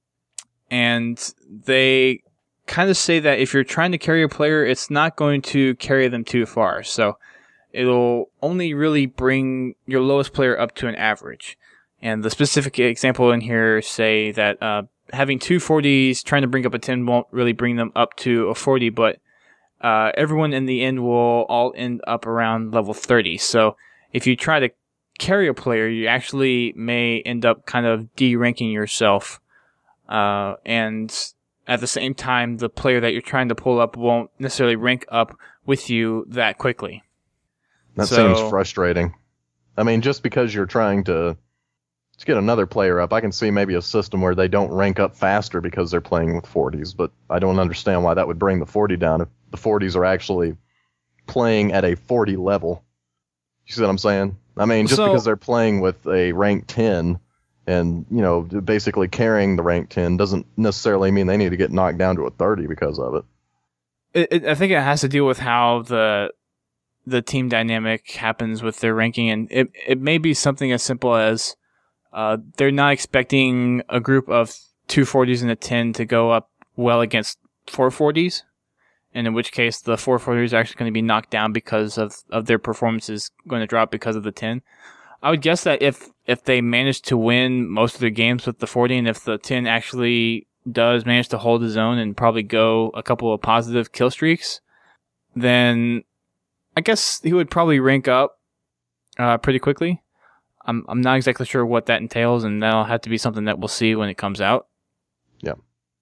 And they kind of say that if you're trying to carry a player, it's not going to carry them too far. So it'll only really bring your lowest player up to an average. And the specific example in here say that uh, having two forties trying to bring up a ten won't really bring them up to a forty, but uh, everyone in the end will all end up around level thirty. So if you try to carry a player, you actually may end up kind of de-ranking yourself. Uh, and at the same time, the player that you're trying to pull up won't necessarily rank up with you that quickly. That So- seems frustrating. I mean, just because you're trying to, to get another player up, I can see maybe a system where they don't rank up faster because they're playing with forties, but I don't understand why that would bring the forty down if the forties are actually playing at a forty level. You see what I'm saying? I mean, just So- because they're playing with a rank ten and, you know, basically carrying the rank ten doesn't necessarily mean they need to get knocked down to a thirty because of it. It, it, I think it has to deal with how the the team dynamic happens with their ranking, and it it may be something as simple as uh, they're not expecting a group of two forties and a ten to go up well against four forties, and in which case the four forties are actually going to be knocked down because of, of their performances going to drop because of the ten. I would guess that if, if they manage to win most of their games with the forty, and if the ten actually does manage to hold his own and probably go a couple of positive kill streaks, then I guess he would probably rank up uh, pretty quickly. I'm I'm not exactly sure what that entails, and that'll have to be something that we'll see when it comes out. Yeah.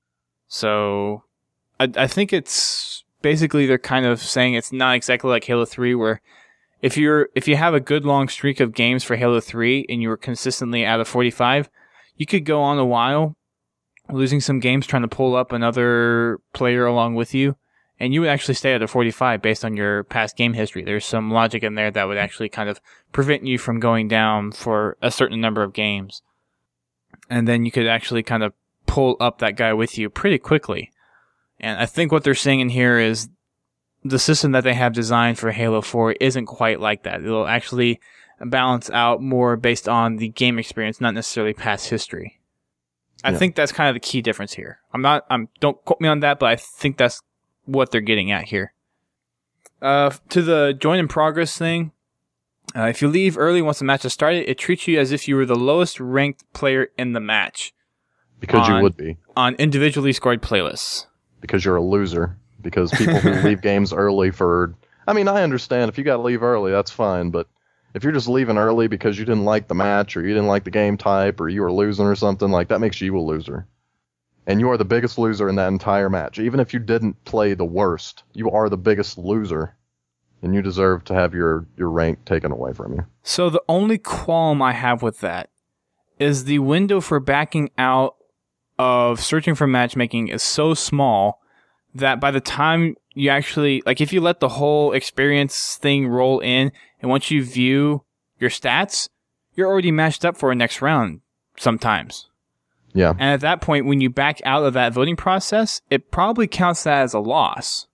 So I I think it's basically they're kind of saying it's not exactly like Halo three where if you're if you have a good long streak of games for Halo three and you were consistently out of forty-five, you could go on a while losing some games trying to pull up another player along with you, and you would actually stay at a forty-five based on your past game history. There's some logic in there that would actually kind of prevent you from going down for a certain number of games. And then you could actually kind of pull up that guy with you pretty quickly. And I think what they're saying in here is the system that they have designed for Halo four isn't quite like that. It'll actually balance out more based on the game experience, not necessarily past history. I yeah. think that's kind of the key difference here. I'm not, I'm, don't quote me on that, but I think that's what they're getting at here. Uh, to the join in progress thing, uh, if you leave early once the match has started, it treats you as if you were the lowest ranked player in the match. Because on, you would be. On individually scored playlists. Because you're a loser. Because people who leave games early for... I mean, I understand if you got to leave early, that's fine. But if you're just leaving early because you didn't like the match or you didn't like the game type or you were losing or something, like that makes you a loser. And you are the biggest loser in that entire match. Even if you didn't play the worst, you are the biggest loser. And you deserve to have your, your rank taken away from you. So the only qualm I have with that is the window for backing out of searching for matchmaking is so small that by the time you actually, like if you let the whole experience thing roll in, and once you view your stats, you're already matched up for a next round sometimes. Yeah. And at that point, when you back out of that voting process, it probably counts that as a loss.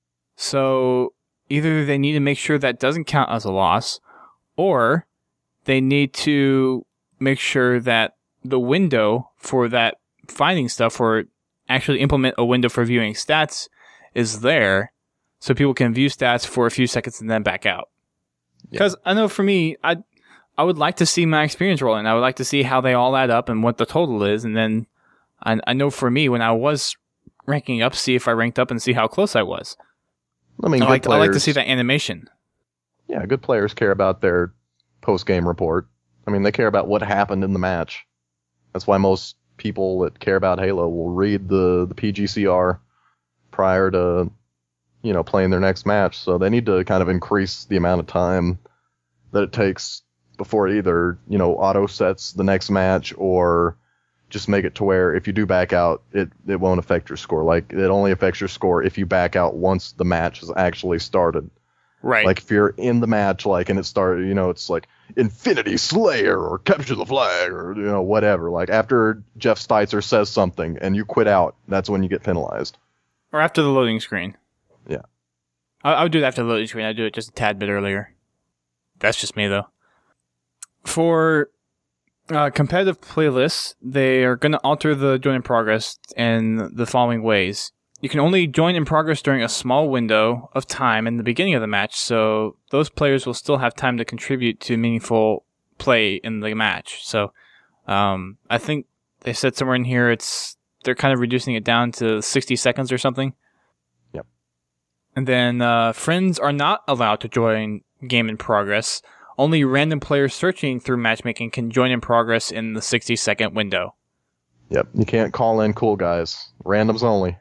So either they need to make sure that doesn't count as a loss, or they need to make sure that the window for that finding stuff or actually implement a window for viewing stats is there so people can view stats for a few seconds and then back out. Because yeah. I know for me, I I would like to see my experience roll in. I would like to see how they all add up and what the total is. And then I, I know for me, when I was ranking up, see if I ranked up and see how close I was. I mean, I like, players, I like to see that animation. Yeah, good players care about their post-game report. I mean, they care about what happened in the match. That's why most people that care about Halo will read the, the P G C R prior to, you know, playing their next match. So they need to kind of increase the amount of time that it takes before it either, you know, auto sets the next match or just make it to where if you do back out, it, it won't affect your score. Like, it only affects your score if you back out once the match has actually started. Right. Like, if you're in the match, like, and it started, you know, it's like Infinity Slayer or Capture the Flag or, you know, whatever. Like, after Jeff Steitzer says something and you quit out, that's when you get penalized. Or after the loading screen. Yeah. I, I would do it after the loading screen. I'd do it just a tad bit earlier. That's just me, though. For uh, competitive playlists, they are going to alter the join in progress in the following ways. You can only join in progress during a small window of time in the beginning of the match, so those players will still have time to contribute to meaningful play in the match. So um, I think they said somewhere in here it's they're kind of reducing it down to sixty seconds or something. Yep. And then uh, friends are not allowed to join game in progress. Only random players searching through matchmaking can join in progress in the sixty second window. Yep, you can't call in cool guys. Randoms only.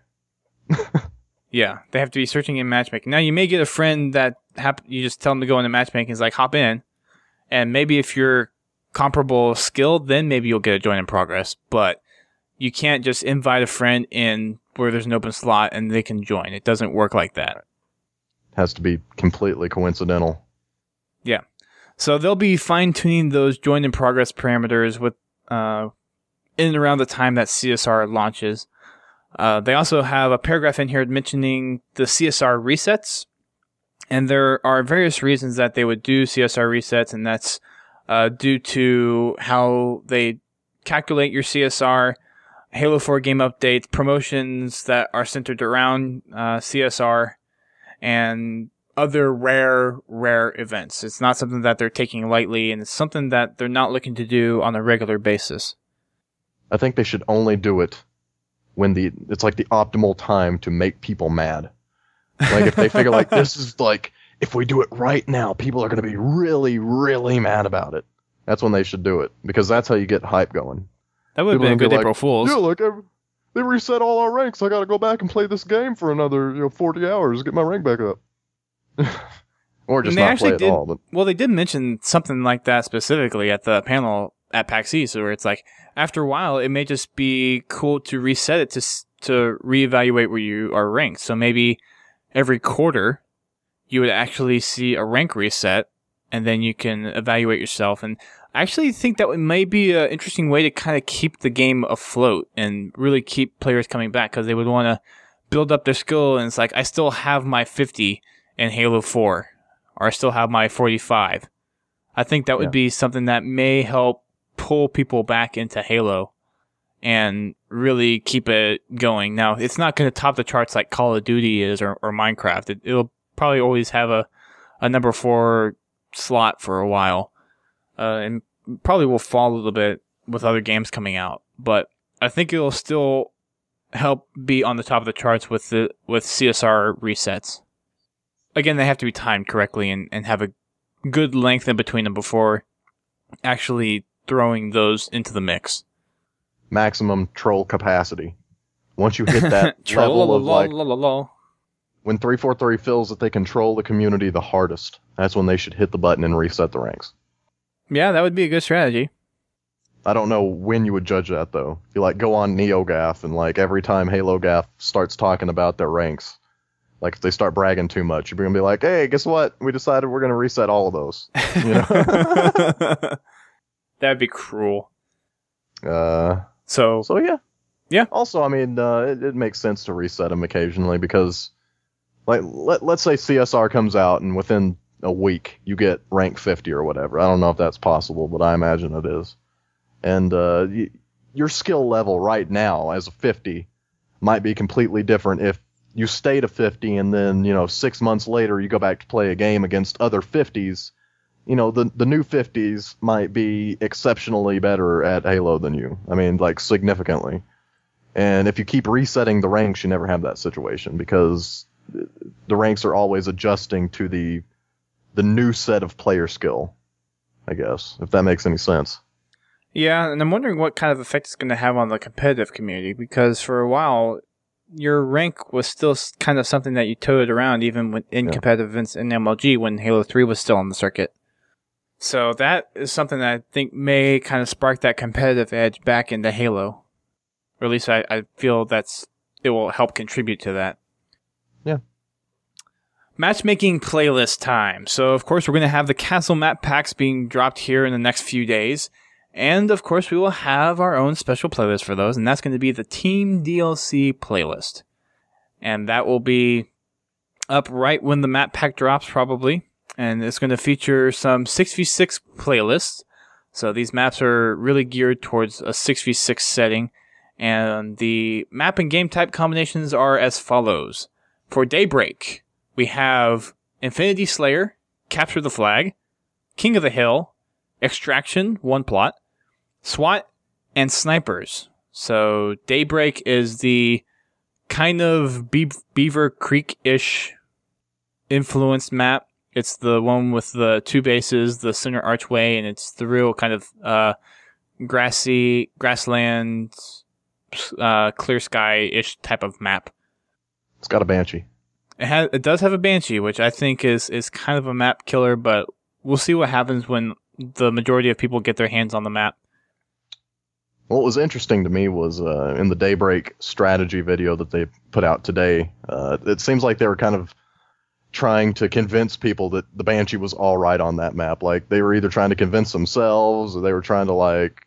Yeah, they have to be searching in matchmaking. Now, you may get a friend that hap- you just tell them to go into matchmaking. It's like, hop in. And maybe if you're comparable skilled, then maybe you'll get a join in progress. But you can't just invite a friend in where there's an open slot and they can join. It doesn't work like that. It has to be completely coincidental. Yeah. So they'll be fine-tuning those join in progress parameters with uh, in and around the time that C S R launches. Uh, they also have a paragraph in here mentioning the C S R resets, and there are various reasons that they would do C S R resets, and that's uh, due to how they calculate your C S R, Halo four game updates, promotions that are centered around uh, C S R, and other rare, rare events. It's not something that they're taking lightly, and it's something that they're not looking to do on a regular basis. I think they should only do it when the it's like the optimal time to make people mad. Like, if they figure, like, this is, like, if we do it right now, people are going to be really, really mad about it. That's when they should do it, because that's how you get hype going. That would have been a good April Fool's. Yeah, like, they reset all our ranks. I got to go back and play this game for another, you know, forty hours, get my rank back up. Or just And they not actually play at did- all. But Well, they did mention something like that specifically at the panel at PAX East, where it's like, after a while, it may just be cool to reset it to s- to reevaluate where you are ranked. So maybe every quarter, you would actually see a rank reset, and then you can evaluate yourself. And I actually think that may be an interesting way to kind of keep the game afloat and really keep players coming back, because they would want to build up their skill. And it's like, I still have my fifty in Halo four, or I still have my forty-five. I think that would Yeah. be something that may help pull people back into Halo and really keep it going. Now, it's not going to top the charts like Call of Duty is, or, or Minecraft. It, it'll probably always have a, a number four slot for a while, uh, and probably will fall a little bit with other games coming out. But I think it'll still help be on the top of the charts with the with C S R resets. Again, they have to be timed correctly and, and have a good length in between them before actually throwing those into the mix. maximum troll capacity. Once you hit that level of like, Troll. when three forty-three feels that they control the community the hardest, that's when they should hit the button and reset the ranks. Yeah, that would be a good strategy. I don't know when you would judge that though. You like go on NeoGAF and like every time HaloGAF starts talking about their ranks, like if they start bragging too much, you're gonna be like, hey, guess what? We decided we're gonna reset all of those. You know? That'd be cruel. uh, So, so yeah. Yeah. Also, I mean, uh, it, it makes sense to reset them occasionally because, like, let, let's say C S R comes out and within a week you get rank fifty or whatever. I don't know if that's possible, but I imagine it is. And uh, y- your skill level right now as a fifty might be completely different if you stayed a fifty and then, you know, six months later you go back to play a game against other fifties. You know, the the new fifties might be exceptionally better at Halo than you. I mean, like, significantly. And if you keep resetting the ranks, you never have that situation because the ranks are always adjusting to the the new set of player skill, I guess, if that makes any sense. yeah, and I'm wondering what kind of effect it's going to have on the competitive community, because for a while, your rank was still s- kind of something that you toted around even when, in Yeah. competitive events in M L G when Halo three was still on the circuit. So that is something that I think may kind of spark that competitive edge back into Halo. Or at least I, I feel that's it will help contribute to that. Yeah. Matchmaking playlist time. So, of course, we're going to have the Castle map packs being dropped here in the next few days. And, of course, we will have our own special playlist for those, and that's going to be the Team D L C playlist. And that will be up right when the map pack drops, probably. And it's going to feature some six v six playlists. So these maps are really geared towards a six v six setting. And the map and game type combinations are as follows. For Daybreak, we have Infinity Slayer, Capture the Flag, King of the Hill, Extraction, one plot, SWAT, and Snipers. So Daybreak is the kind of Be- Beaver Creek-ish influenced map. It's the one with the two bases, the center archway, and it's the real kind of uh, grassy, grassland, uh, clear sky-ish type of map. It's got a Banshee. It has, it does have a Banshee, which I think is, is kind of a map killer, but we'll see what happens when the majority of people get their hands on the map. What was interesting to me was uh, in the Daybreak strategy video that they put out today, uh, it seems like they were kind of trying to convince people that the Banshee was all right on that map. Like, they were either trying to convince themselves or they were trying to, like,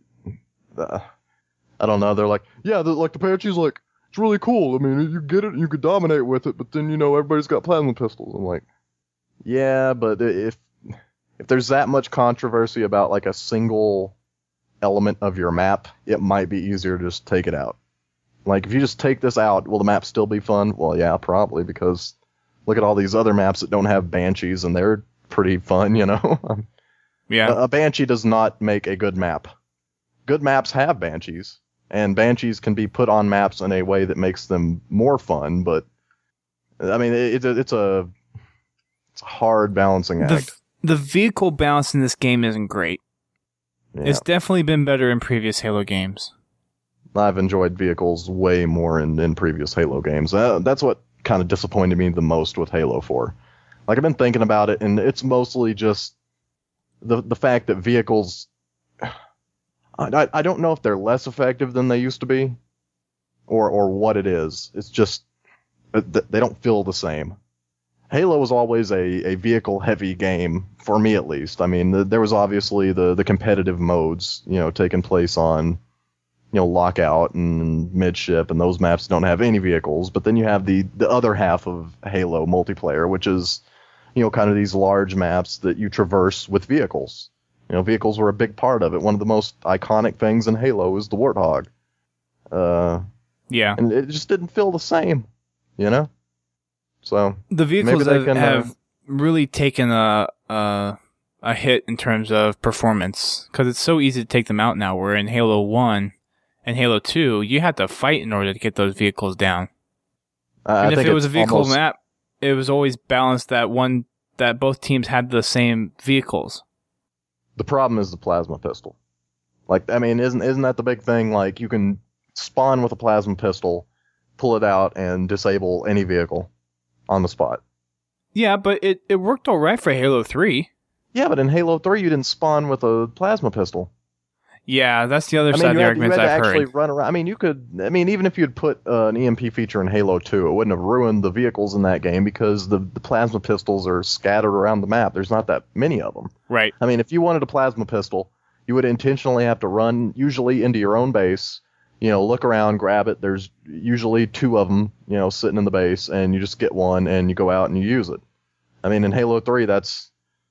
uh, I don't know. They're like, yeah, the, like, the Banshee's, like, it's really cool. I mean, you get it and you could dominate with it, but then, you know, everybody's got plasma pistols. I'm like, yeah, but if if there's that much controversy about, like, a single element of your map, it might be easier to just take it out. Like, if you just take this out, will the map still be fun? Well, yeah, probably, because look at all these other maps that don't have Banshees, and they're pretty fun, you know? Yeah. A, a Banshee does not make a good map. Good maps have Banshees, and Banshees can be put on maps in a way that makes them more fun, but, I mean, it, it, it's a it's a hard balancing The, act. the vehicle balance in this game isn't great. Yeah. It's definitely been better in previous Halo games. I've enjoyed vehicles way more in, in previous Halo games. Uh, that's what kind of disappointed me the most with Halo four. Like, I've been thinking about it, and it's mostly just the the fact that vehicles, I, I don't know if they're less effective than they used to be, or or what it is. It's just they don't feel the same. Halo was always a, a vehicle-heavy game, for me at least. I mean, the, there was obviously the, the competitive modes, you know, taking place on, you know, Lockout and Midship, and those maps don't have any vehicles. But then you have the, the other half of Halo multiplayer, which is, you know, kind of these large maps that you traverse with vehicles. You know, vehicles were a big part of it. One of the most iconic things in Halo is the Warthog. Uh, yeah. And it just didn't feel the same, you know? So the vehicles have, can, have uh, really taken a, a a hit in terms of performance, because it's so easy to take them out now. Where in Halo one and Halo two, you had to fight in order to get those vehicles down. Uh, and I if it was a vehicle almost, map, it was always balanced that one that both teams had the same vehicles. The problem is the plasma pistol. Like, I mean, isn't isn't that the big thing? Like, you can spawn with a plasma pistol, pull it out, and disable any vehicle on the spot. Yeah, but it, it worked all right for Halo three. Yeah, but in Halo three, you didn't spawn with a plasma pistol. Yeah, that's the other I side mean, of the you had, arguments you had I've to actually heard. run around. I mean, you could. I mean, even if you'd put uh, an E M P feature in Halo two, it wouldn't have ruined the vehicles in that game because the, the plasma pistols are scattered around the map. There's not that many of them. Right. I mean, if you wanted a plasma pistol, you would intentionally have to run, usually into your own base. You know, look around, grab it. There's usually two of them, you know, sitting in the base, and you just get one and you go out and you use it. I mean, in Halo three, that's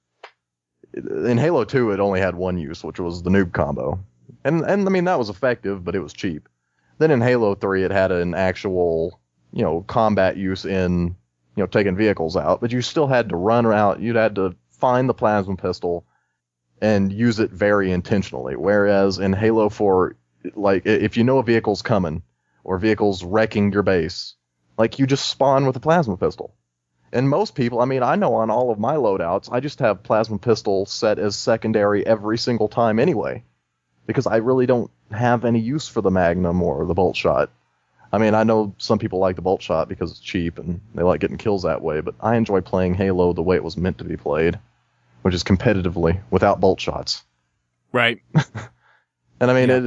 in Halo two, it only had one use, which was the noob combo, and and I mean that was effective, but it was cheap. Then in Halo three, it had an actual, you know, combat use in, you know, taking vehicles out, but you still had to run out. You'd had to find the plasma pistol and use it very intentionally. Whereas in Halo four, like, if you know a vehicle's coming or vehicle's wrecking your base, like, you just spawn with a plasma pistol. And most people, I mean, I know on all of my loadouts, I just have plasma pistol set as secondary every single time anyway, because I really don't have any use for the Magnum or the bolt shot. I mean, I know some people like the bolt shot because it's cheap and they like getting kills that way, but I enjoy playing Halo the way it was meant to be played, which is competitively without bolt shots. Right. And I mean, Yeah. it.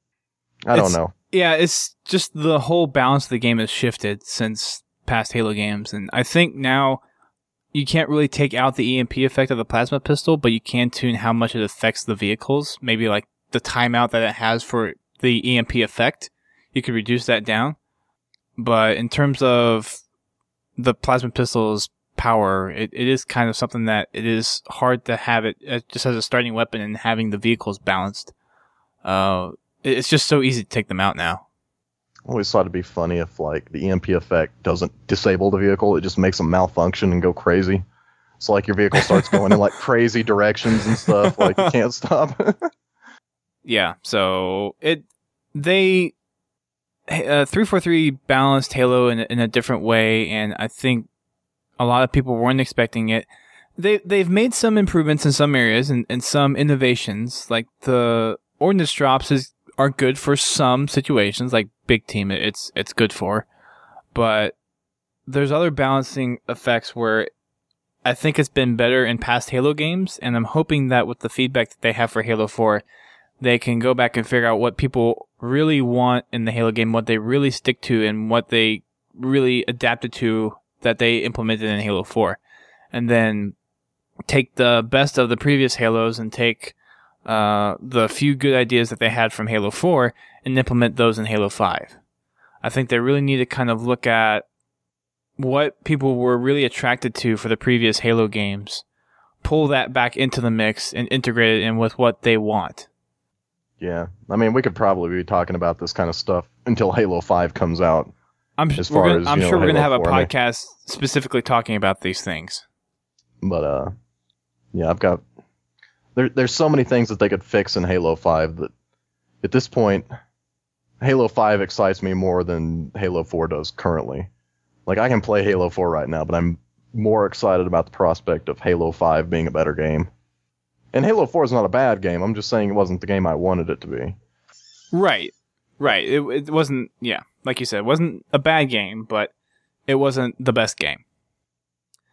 I don't It's- know. Yeah, it's just the whole balance of the game has shifted since past Halo games, and I think now you can't really take out the E M P effect of the plasma pistol, but you can tune how much it affects the vehicles. Maybe like the timeout that it has for the E M P effect, you could reduce that down. But in terms of the plasma pistol's power, it, it is kind of something that it is hard to have it uh, just as a starting weapon and having the vehicles balanced. Uh, it- it's just so easy to take them out now. I always thought it'd be funny if, like, the E M P effect doesn't disable the vehicle, it just makes them malfunction and go crazy. So, like, your vehicle starts going in, like, crazy directions and stuff, like, you can't stop. Yeah, so it they uh, three forty-three balanced Halo in, in a different way, and I think a lot of people weren't expecting it. They they've made some improvements in some areas and, and some innovations, like the ordnance drops is are good for some situations, like big team. It's it's good for, but there's other balancing effects where I think it's been better in past Halo games, and I'm hoping that with the feedback that they have for Halo four, they can go back and figure out what people really want in the Halo game, what they really stick to, and what they really adapted to that they implemented in Halo four. And then take the best of the previous Halos and take uh, the few good ideas that they had from Halo four and implement those in Halo five. I think they really need to kind of look at what people were really attracted to for the previous Halo games, pull that back into the mix, and integrate it in with what they want. Yeah, I mean, we could probably be talking about this kind of stuff until Halo five comes out. I'm, As we're far gonna, as, I'm you know, sure we're going to Halo have a four, I mean- podcast specifically talking about these things. But, uh, yeah, I've got... There, there's so many things that they could fix in Halo five that, at this point, Halo five excites me more than Halo four does currently. Like, I can play Halo four right now, but I'm more excited about the prospect of Halo five being a better game. And Halo four is not a bad game, I'm just saying it wasn't the game I wanted it to be. Right. Right. It, it wasn't, yeah, like you said, it wasn't a bad game, but it wasn't the best game.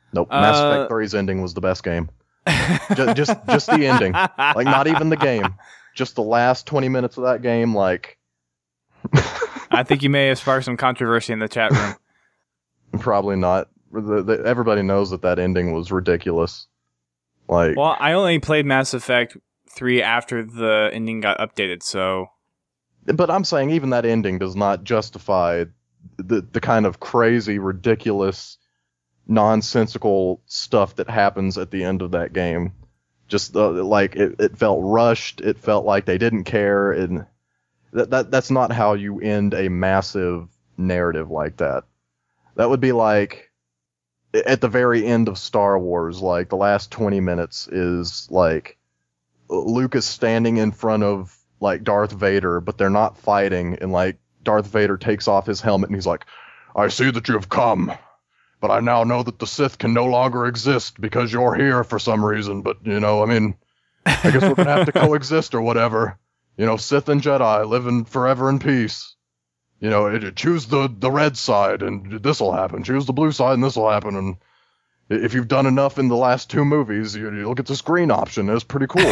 Nope. Mass Uh, Effect three's ending was the best game. just, just, just the ending. Like, not even the game. Just the last twenty minutes of that game, like... I think you may have sparked some controversy in the chat room. Probably not. The, the, everybody knows that that ending was ridiculous. Like, Well, I only played Mass Effect three after the ending got updated, so... but I'm saying even that ending does not justify the the kind of crazy, ridiculous, nonsensical stuff that happens at the end of that game. Just uh, like it, it felt rushed. It felt like they didn't care, and that that that's not how you end a massive narrative like that. That would be like at the very end of Star Wars, like the last twenty minutes is like Luke is standing in front of like Darth Vader, but they're not fighting, and like Darth Vader takes off his helmet and he's like, "I see that you have come, but I now know that the Sith can no longer exist because you're here for some reason, but you know, I mean, I guess we're gonna have to coexist or whatever. You know, Sith and Jedi living forever in peace. You know, it, it, choose the, the red side and this'll happen. Choose the blue side and this'll happen. And if you've done enough in the last two movies, you, you look at this green option. It's pretty cool."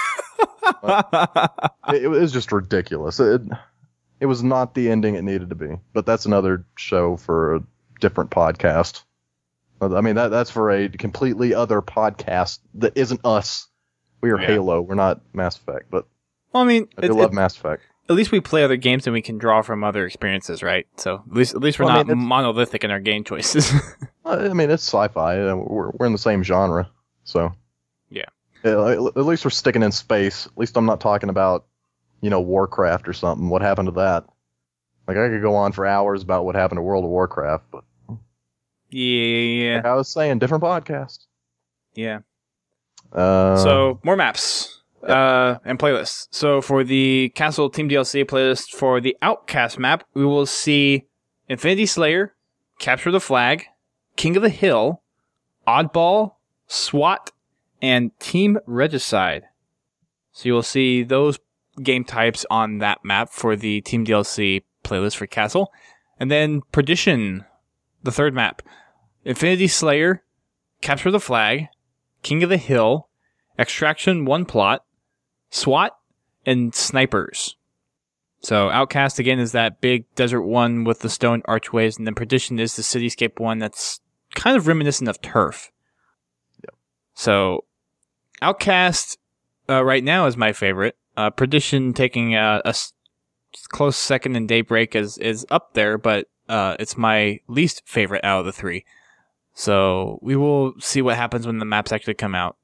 it, it was just ridiculous. It, it was not the ending it needed to be. But that's another show for a different podcast. I mean, that that's for a completely other podcast that isn't us. We are Yeah. Halo. We're not Mass Effect. But Well, I mean, I do it- love it- Mass Effect. at least we play other games and we can draw from other experiences, right? So at least at least we're Well, I not mean, it's- monolithic in our game choices. I mean, it's sci-fi. uh, We're we're in the same genre, so Yeah. Yeah, at least we're sticking in space. At least I'm not talking about, you know, Warcraft or something. What happened to that? Like, I could go on for hours about what happened to World of Warcraft, but yeah, like I was saying, different podcast. yeah. Uh, So more maps uh, and playlists. So for the Castle Team D L C playlist for the Outcast map, we will see Infinity Slayer, Capture the Flag, King of the Hill, Oddball, SWAT, and Team Regicide. So you will see those game types on that map for the Team D L C playlist for Castle. And then Perdition, the third map. Infinity Slayer, Capture the Flag, King of the Hill, Extraction One Plot, SWAT, and Snipers. So Outcast, again, is that big desert one with the stone archways, and then Perdition is the cityscape one that's kind of reminiscent of Turf. Yep. So Outcast uh, right now is my favorite. Uh, Perdition taking a, a s- close second, and Daybreak is, is up there, but uh, it's my least favorite out of the three. So we will see what happens when the maps actually come out.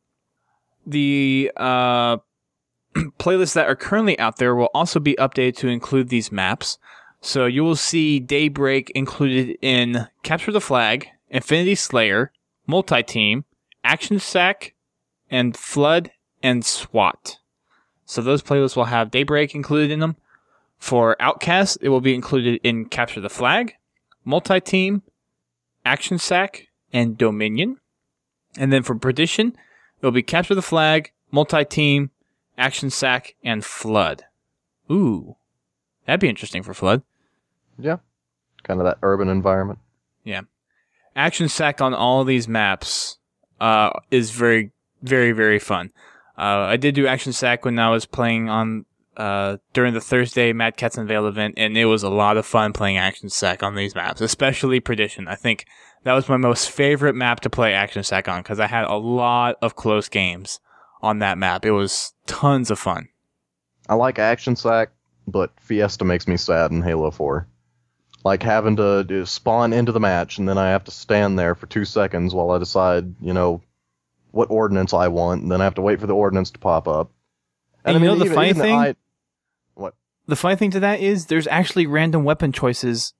The uh, playlists that are currently out there will also be updated to include these maps. So you will see Daybreak included in Capture the Flag, Infinity Slayer, Multi-Team, Action Sack, and Flood and SWAT. So those playlists will have Daybreak included in them. For Outcast, it will be included in Capture the Flag, Multi-Team, Action Sack, and Dominion. And then for Perdition, it will be Capture the Flag, Multi-Team, Action Sack, and Flood. Ooh, that'd be interesting for Flood. yeah, kind of that urban environment. Yeah. Action Sack on all these maps uh, is very, very, very fun. Uh, I did do Action Sack when I was playing on uh, during the Thursday Mad Cats Unveiled event, and it was a lot of fun playing Action Sack on these maps, especially Perdition. I think that was my most favorite map to play Action Sack on because I had a lot of close games on that map. It was tons of fun. I like Action Sack, but Fiesta makes me sad in Halo four. Like having to do- spawn into the match, and then I have to stand there for two seconds while I decide, you know, what ordnance I want, and then I have to wait for the ordnance to pop up. And I you know mean, the even- funny even thing? I- what? The funny thing to that is there's actually random weapon choices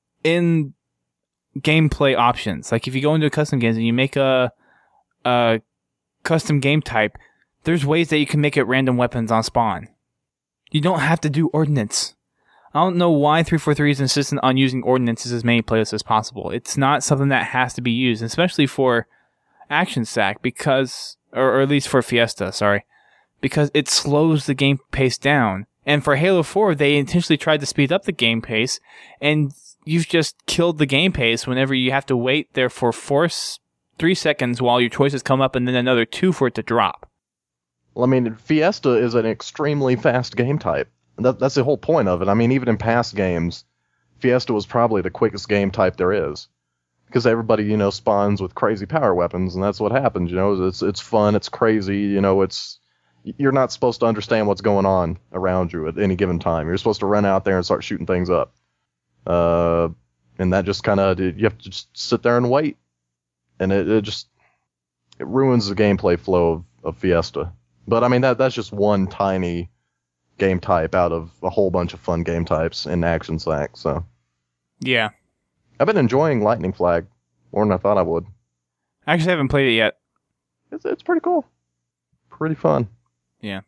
in gameplay options. Like if you go into custom games and you make a a custom game type, there's ways that you can make it random weapons on spawn. You don't have to do ordnance. I don't know why three forty-three is insistent on using ordnances as many playlists as possible. It's not something that has to be used, especially for Action Sack, because, or, or at least for Fiesta, sorry, because it slows the game pace down. And for Halo four, they intentionally tried to speed up the game pace, and you've just killed the game pace whenever you have to wait there for force three seconds while your choices come up, and then another two for it to drop. Well, I mean, Fiesta is an extremely fast game type. That, that's the whole point of it. I mean, even in past games, Fiesta was probably the quickest game type there is. Because everybody, you know, spawns with crazy power weapons, and that's what happens, you know. It's it's fun, it's crazy, you know, it's... You're not supposed to understand what's going on around you at any given time. You're supposed to run out there and start shooting things up. Uh, and that just kind of... You have to just sit there and wait. And it, it just... It ruins the gameplay flow of, of Fiesta. But, I mean, that that's just one tiny game type out of a whole bunch of fun game types in Action Sack, so... Yeah. I've been enjoying Lightning Flag more than I thought I would. I actually haven't played it yet. It's, it's pretty cool. Pretty fun. Yeah.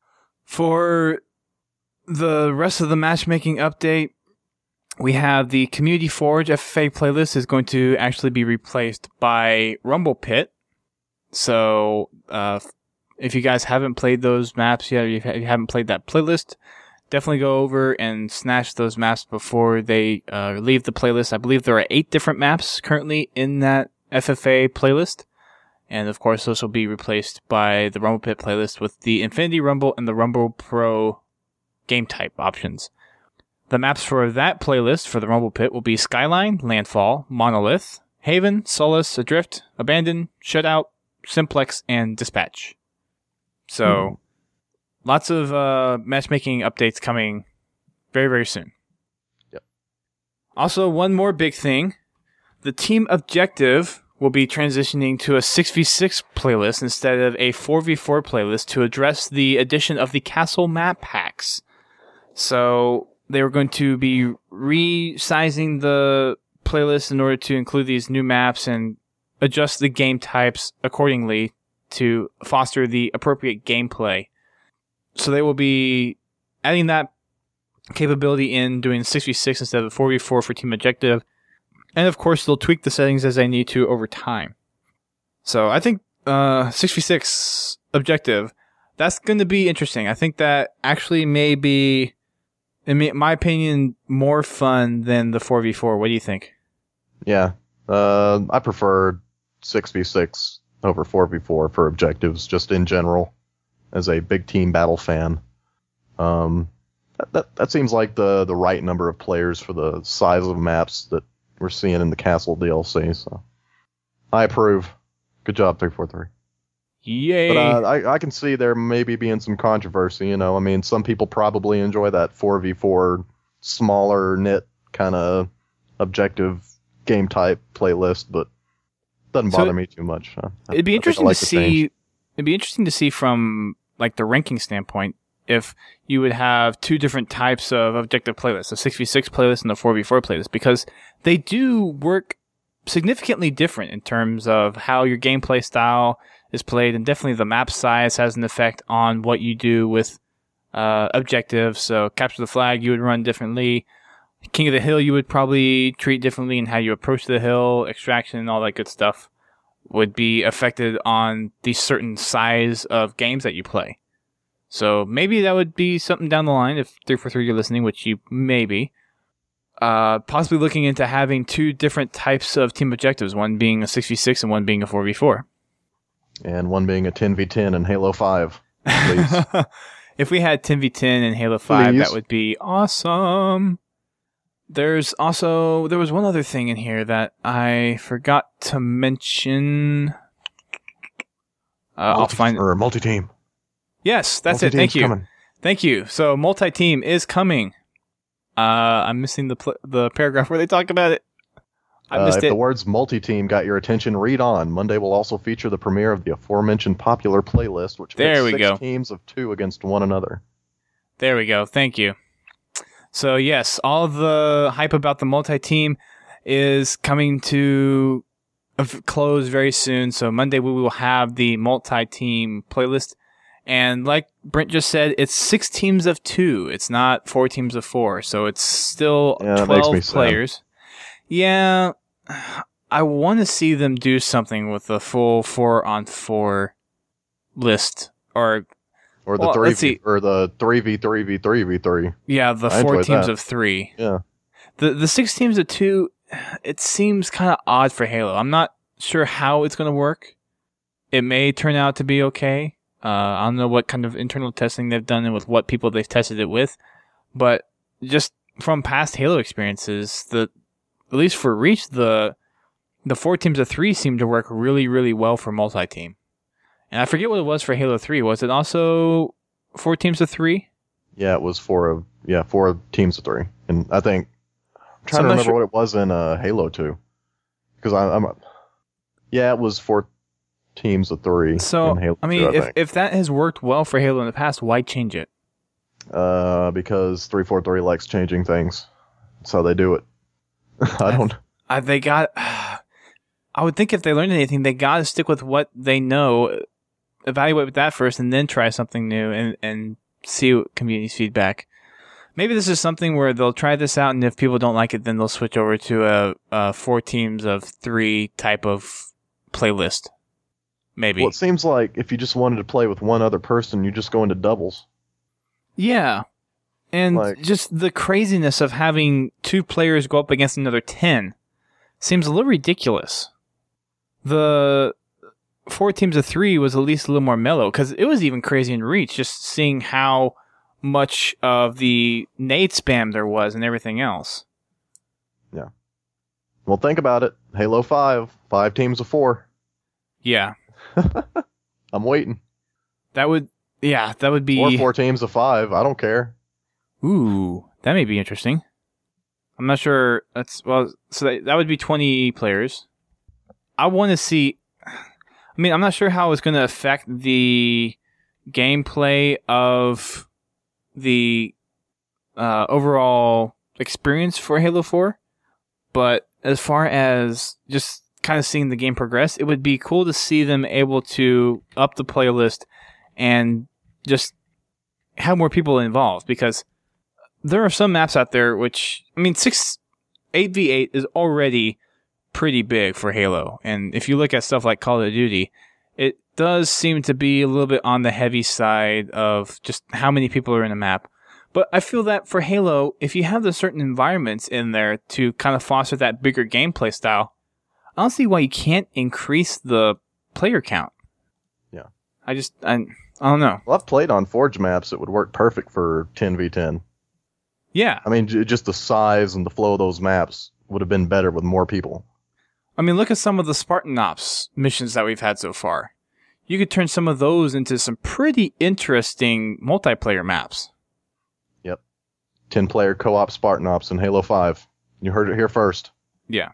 For the rest of the matchmaking update, we have the Community Forge F F A playlist is going to actually be replaced by Rumble Pit. So, uh, if you guys haven't played those maps yet, or you haven't played that playlist, definitely go over and snatch those maps before they uh, leave the playlist. I believe there are eight different maps currently in that F F A playlist. And of course, those will be replaced by the Rumble Pit playlist with the Infinity Rumble and the Rumble Pro game type options. The maps for that playlist for the Rumble Pit will be Skyline, Landfall, Monolith, Haven, Solace, Adrift, Abandon, Shutout, Simplex, and Dispatch. So, hmm. lots of uh, matchmaking updates coming very, very soon. Yep. Also, one more big thing. The team objective will be transitioning to a six v six playlist instead of a four v four playlist to address the addition of the castle map packs. So they were going to be resizing the playlist in order to include these new maps and adjust the game types accordingly to foster the appropriate gameplay. So they will be adding that capability in, doing six v six instead of four v four for team objective. And of course, they'll tweak the settings as they need to over time. So I think uh, six v six objective, that's going to be interesting. I think that actually may be, in my opinion, more fun than the four v four. What do you think? Yeah, uh, I prefer six v six over four v four for objectives, just in general, as a big team battle fan. Um, that, that, that seems like the, the right number of players for the size of maps that we're seeing in the Castle D L C, so I approve. Good job, three forty-three. Yay! But uh, I, I can see there maybe being some controversy, you know. I mean, some people probably enjoy that four v four, smaller, knit, kind of objective game type playlist, but it doesn't bother so me too much. I, it'd be I interesting like to see. It'd be interesting to see from like the ranking standpoint if you would have two different types of objective playlists, a six v six playlist and a four v four playlist, because they do work significantly different in terms of how your gameplay style is played, and definitely the map size has an effect on what you do with uh, objectives. So Capture the Flag, you would run differently. King of the Hill, you would probably treat differently in how you approach the hill. Extraction and all that good stuff would be affected on the certain size of games that you play. So maybe that would be something down the line if three forty-three you're listening, which you may be. Uh, possibly looking into having two different types of team objectives, one being a six v six and one being a four v four. And one being a ten v ten in Halo five, please. If we had ten v ten in Halo five, please. That would be awesome. There's also, there was one other thing in here that I forgot to mention. Uh, Multi- I'll find Or multi-team. Yes, that's it. Thank you. Coming. Thank you. So, multi-team is coming. Uh, I'm missing the pl- the paragraph where they talk about it. I uh, missed if it. the words multi-team got your attention, read on. Monday will also feature the premiere of the aforementioned popular playlist, which there pits we six go. teams of two against one another. There we go. Thank you. So, yes, all the hype about the multi-team is coming to a close very soon. So, Monday we will have the multi-team playlist. And like Brent just said, it's six teams of two. It's not four teams of four. So it's still yeah, twelve players. Yeah, I want to see them do something with the full four on four list, or or the well, three let's v, see. or the three v three v three v three. Yeah, the I four teams that. of three. Yeah, the the six teams of two. It seems kind of odd for Halo. I'm not sure how it's going to work. It may turn out to be okay. Uh, I don't know what kind of internal testing they've done and with what people they've tested it with, but just from past Halo experiences, the at least for Reach, the the four teams of three seemed to work really, really well for multi-team. And I forget what it was for Halo three. Was it also four teams of three? Yeah, it was four of yeah four teams of three, and I think I'm trying So I'm to not remember sure- what it was in uh, Halo two, because I'm yeah it was four teams of three. So, in Halo I mean, two, I if, think. if that has worked well for Halo in the past, why change it? uh, because three forty-three likes changing things, that's how they do it. I don't. Uh, they got. I would think if they learned anything, they got to stick with what they know, evaluate with that first, and then try something new and, and see what community's feedback. Maybe this is something where they'll try this out, and if people don't like it, then they'll switch over to a, a four teams of three type of playlist. Maybe. Well, it seems like if you just wanted to play with one other person, you just go into doubles. Yeah. And Like- just the craziness of having two players go up against another ten seems a little ridiculous. The four teams of three was at least a little more mellow, because it was even crazy in Reach, just seeing how much of the nade spam there was and everything else. Well, think about it. Halo five, five teams of four. Yeah. I'm waiting. That would, yeah, that would be... Or four teams of five. I don't care. Ooh, that may be interesting. I'm not sure. That's well. So that, that would be twenty players. I want to see. I mean, I'm not sure how it's going to affect the gameplay of the uh, overall experience for Halo four, but as far as just kind of seeing the game progress, it would be cool to see them able to up the playlist and just have more people involved, because there are some maps out there which, I mean, six, eight v eight is already pretty big for Halo. And if you look at stuff like Call of Duty, it does seem to be a little bit on the heavy side of just how many people are in a map. But I feel that for Halo, if you have the certain environments in there to kind of foster that bigger gameplay style, I don't see why you can't increase the player count. Yeah. I just, I, I don't know. Well, I've played on Forge maps. It would work perfect for ten v ten. Yeah. I mean, j- just the size and the flow of those maps would have been better with more people. I mean, look at some of the Spartan Ops missions that we've had so far. You could turn some of those into some pretty interesting multiplayer maps. Yep. ten-player co-op Spartan Ops in Halo five. You heard it here first. Yeah.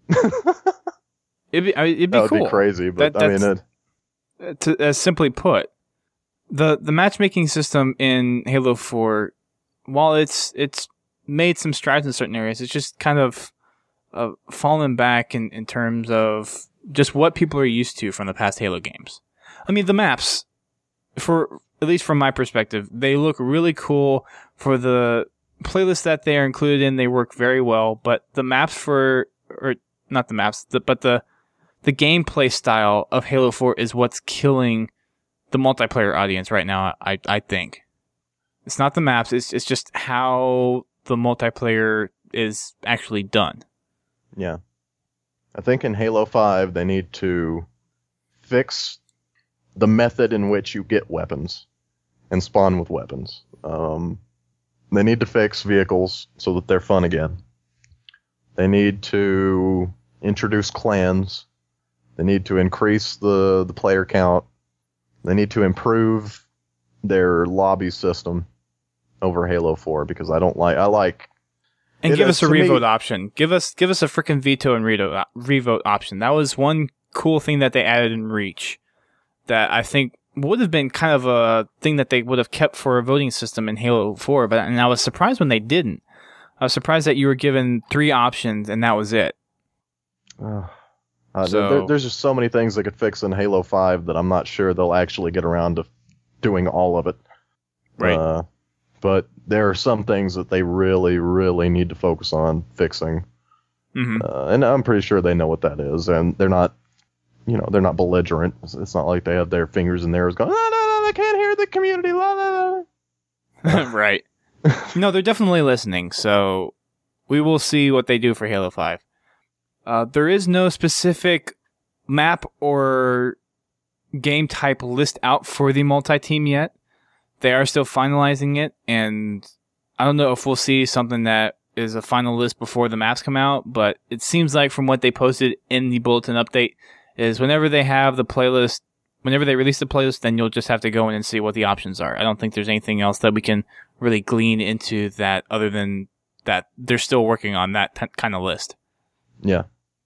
it'd be, I mean, it'd be That would cool. be crazy, but That- I mean, that's- it, To, as simply put, the the matchmaking system in Halo four, while it's it's made some strides in certain areas, it's just kind of uh, fallen back in, in terms of just what people are used to from the past Halo games. I mean, the maps, for at least from my perspective, they look really cool. For the playlist that they are included in, they work very well. But the maps for, or not the maps, the, but the the gameplay style of Halo four is what's killing the multiplayer audience right now, I I think. It's not the maps, it's it's just how the multiplayer is actually done. yeah. I think in Halo five, they need to fix the method in which you get weapons and spawn with weapons. Um, they need to fix vehicles so that they're fun again. They need to introduce clans. They need to increase the, the player count. They need to improve their lobby system over Halo four, because I don't like I like And It give is, us a to me- revote option. Give us give us a freaking veto and redo, revote option. That was one cool thing that they added in Reach that I think would have been kind of a thing that they would have kept for a voting system in Halo four. But and I was surprised when they didn't. I was surprised that you were given three options and that was it. Uh, uh, So- there, there's just so many things they could fix in Halo five that I'm not sure they'll actually get around to doing all of it. Right. Uh, but there are some things that they really, really need to focus on fixing. hmm Uh, and I'm pretty sure they know what that is. And they're not, you know, they're not belligerent. It's, it's not like they have their fingers in theirs going, no, no, no, they can't hear the community. La, la, la. right. No, they're definitely listening. So we will see what they do for Halo five. Uh, there is no specific map or game type list out for the multi-team yet. They are still finalizing it, and I don't know if we'll see something that is a final list before the maps come out, but it seems like from what they posted in the bulletin update is whenever they have the playlist, whenever they release the playlist, then you'll just have to go in and see what the options are. I don't think there's anything else that we can really glean into that other than that they're still working on that t- kind of list. Yeah.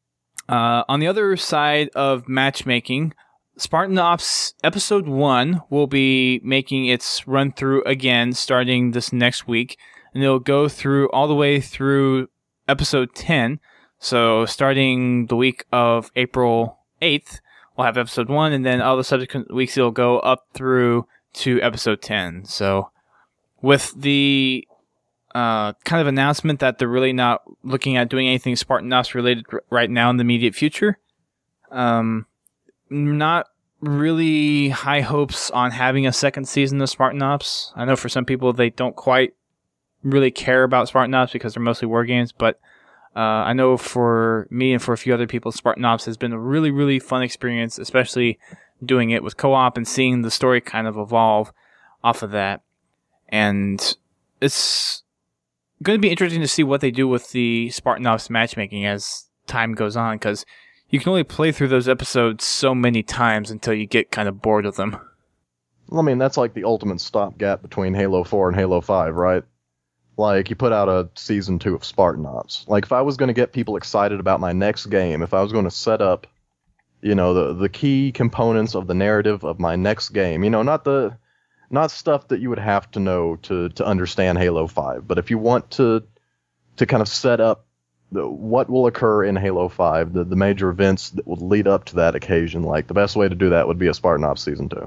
Uh, on the other side of matchmaking, Spartan Ops Episode one will be making its run through again starting this next week, and it'll go through all the way through Episode ten. So starting the week of April eighth, we'll have Episode one, and then all the subsequent weeks it'll go up through to Episode ten. So with the uh, kind of announcement that they're really not looking at doing anything Spartan Ops related r- right now in the immediate future, um, not really high hopes on having a second season of Spartan Ops. I know for some people they don't quite really care about Spartan Ops because they're mostly war games, but uh, I know for me and for a few other people, Spartan Ops has been a really, really fun experience, especially doing it with co-op and seeing the story kind of evolve off of that. And it's going to be interesting to see what they do with the Spartan Ops matchmaking as time goes on, because you can only play through those episodes so many times until you get kind of bored of them. Well, I mean, that's like the ultimate stopgap between Halo four and Halo five, right? Like, you put out a Season two of Spartan Ops. Like, if I was going to get people excited about my next game, if I was going to set up, you know, the the key components of the narrative of my next game, you know, not the not stuff that you would have to know to, to understand Halo five, but if you want to to kind of set up the, what will occur in Halo five, the, the major events that would lead up to that occasion, like, the best way to do that would be a Spartan Ops Season two.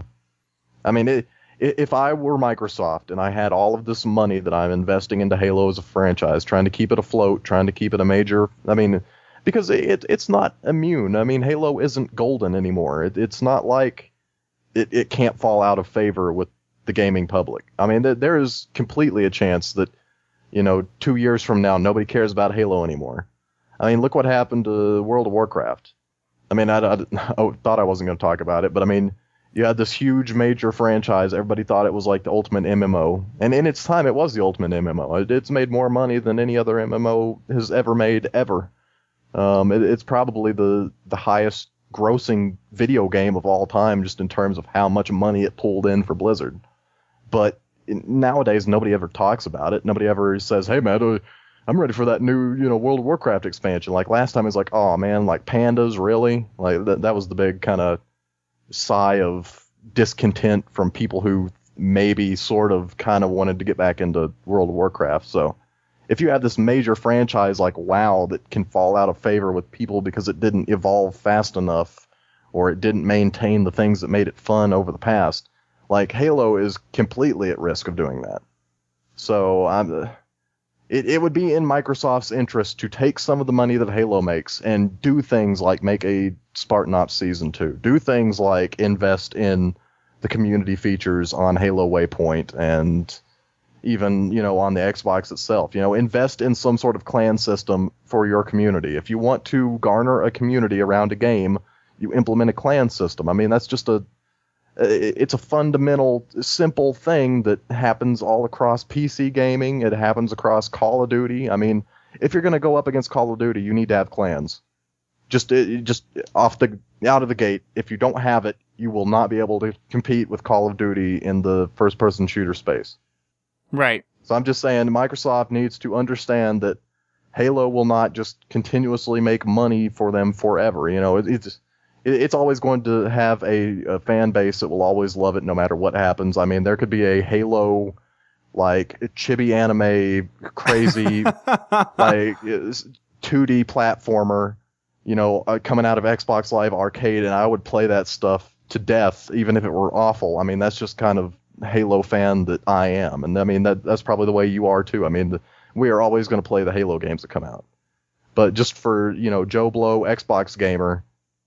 I mean, it, if I were Microsoft and I had all of this money that I'm investing into Halo as a franchise, trying to keep it afloat, trying to keep it a major, I mean, because it it's not immune. I mean, Halo isn't golden anymore. It, it's not like it, it can't fall out of favor with the gaming public. I mean, there, there is completely a chance that, you know, two years from now, nobody cares about Halo anymore. I mean, look what happened to World of Warcraft. I mean, I, I, I thought I wasn't going to talk about it, but I mean, you had this huge major franchise. Everybody thought it was like the ultimate M M O. And in its time, it was the ultimate M M O. It, it's made more money than any other M M O has ever made, ever. Um, it, it's probably the, the highest grossing video game of all time, just in terms of how much money it pulled in for Blizzard. But nowadays, nobody ever talks about it. Nobody ever says, hey, man, uh, I'm ready for that new, you know, World of Warcraft expansion. Like, last time, it was like, oh, man, like, pandas, really? Like, th- that was the big kind of sigh of discontent from people who maybe sort of kind of wanted to get back into World of Warcraft. So if you have this major franchise like WoW that can fall out of favor with people because it didn't evolve fast enough or it didn't maintain the things that made it fun over the past, like, Halo is completely at risk of doing that. So I'm, it, it would be in Microsoft's interest to take some of the money that Halo makes and do things like make a Spartan Ops Season two. Do things like invest in the community features on Halo Waypoint and even, you know, on the Xbox itself. You know, invest in some sort of clan system for your community. If you want to garner a community around a game, you implement a clan system. I mean, that's just a it's a fundamental, simple thing that happens all across P C gaming. It happens across Call of Duty. I mean, if you're going to go up against Call of Duty, you need to have clans. Just, just off the out of the gate, if you don't have it, you will not be able to compete with Call of Duty in the first-person shooter space. Right. So I'm just saying, Microsoft needs to understand that Halo will not just continuously make money for them forever. You know, it, it's it's always going to have a, a fan base that will always love it no matter what happens. I mean, there could be a Halo, like, chibi anime, crazy, like, two D platformer, you know, uh, coming out of Xbox Live Arcade, and I would play that stuff to death, even if it were awful. I mean, that's just kind of Halo fan that I am. And I mean, that that's probably the way you are too. I mean, the, we are always going to play the Halo games that come out. But just for, you know, Joe Blow, Xbox gamer,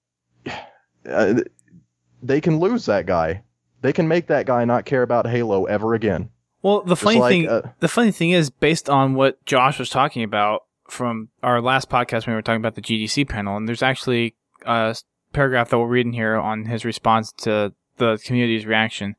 Uh, they can lose that guy. They can make that guy not care about Halo ever again. Well, the funny like, thing, uh, the funny thing is, based on what Josh was talking about from our last podcast when we were talking about the G D C panel, and there's actually a paragraph that we're reading here on his response to the community's reaction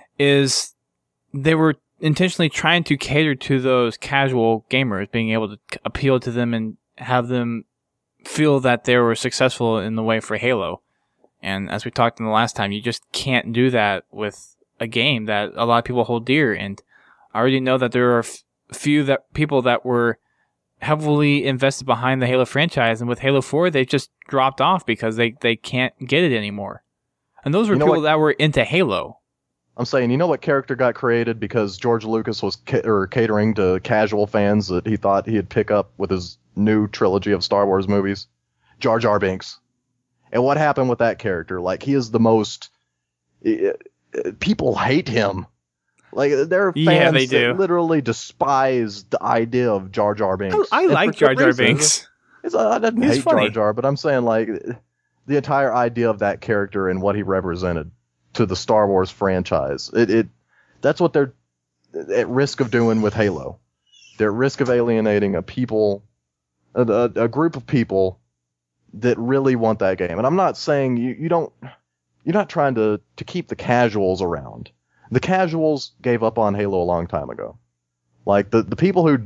is they were intentionally trying to cater to those casual gamers, being able to appeal to them and have them feel that they were successful in the way for Halo. And as we talked in the last time, you just can't do that with a game that a lot of people hold dear. And I already know that there are a f- few that people that were heavily invested behind the Halo franchise, and with Halo four, they just dropped off because they, they can't get it anymore. And those were you know people what, that were into Halo. I'm saying, you know what character got created because George Lucas was ca- or catering to casual fans that he thought he'd pick up with his new trilogy of Star Wars movies? Jar Jar Binks. And what happened with that character? Like, he is the most... Uh, people hate him. Like, there are fans yeah, they do. that literally despise the idea of Jar Jar Binks. I, I like Jar Jar reason. Binks. It's, I didn't He's hate funny. Jar Jar, but I'm saying, like, the entire idea of that character and what he represented to the Star Wars franchise, it, it that's what they're at risk of doing with Halo. They're at risk of alienating a people, a, a, a group of people that really want that game. And I'm not saying you, you don't, you're not trying to, to keep the casuals around. The casuals gave up on Halo a long time ago. Like, the, the people who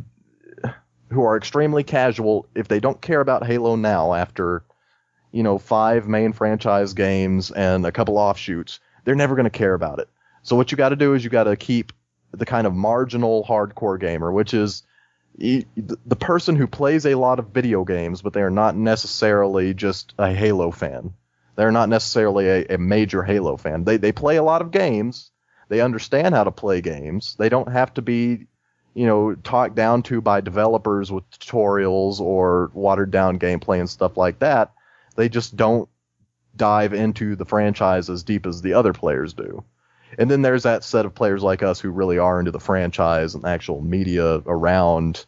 who are extremely casual, if they don't care about Halo now after, you know, five main franchise games and a couple offshoots, they're never going to care about it. So what you got to do is you got to keep the kind of marginal hardcore gamer, which is the person who plays a lot of video games, but they are not necessarily just a Halo fan. They're not necessarily a, a major Halo fan. They they play a lot of games. They understand how to play games. They don't have to be, you know, talked down to by developers with tutorials or watered down gameplay and stuff like that. They just don't dive into the franchise as deep as the other players do. And then there's that set of players like us who really are into the franchise and actual media around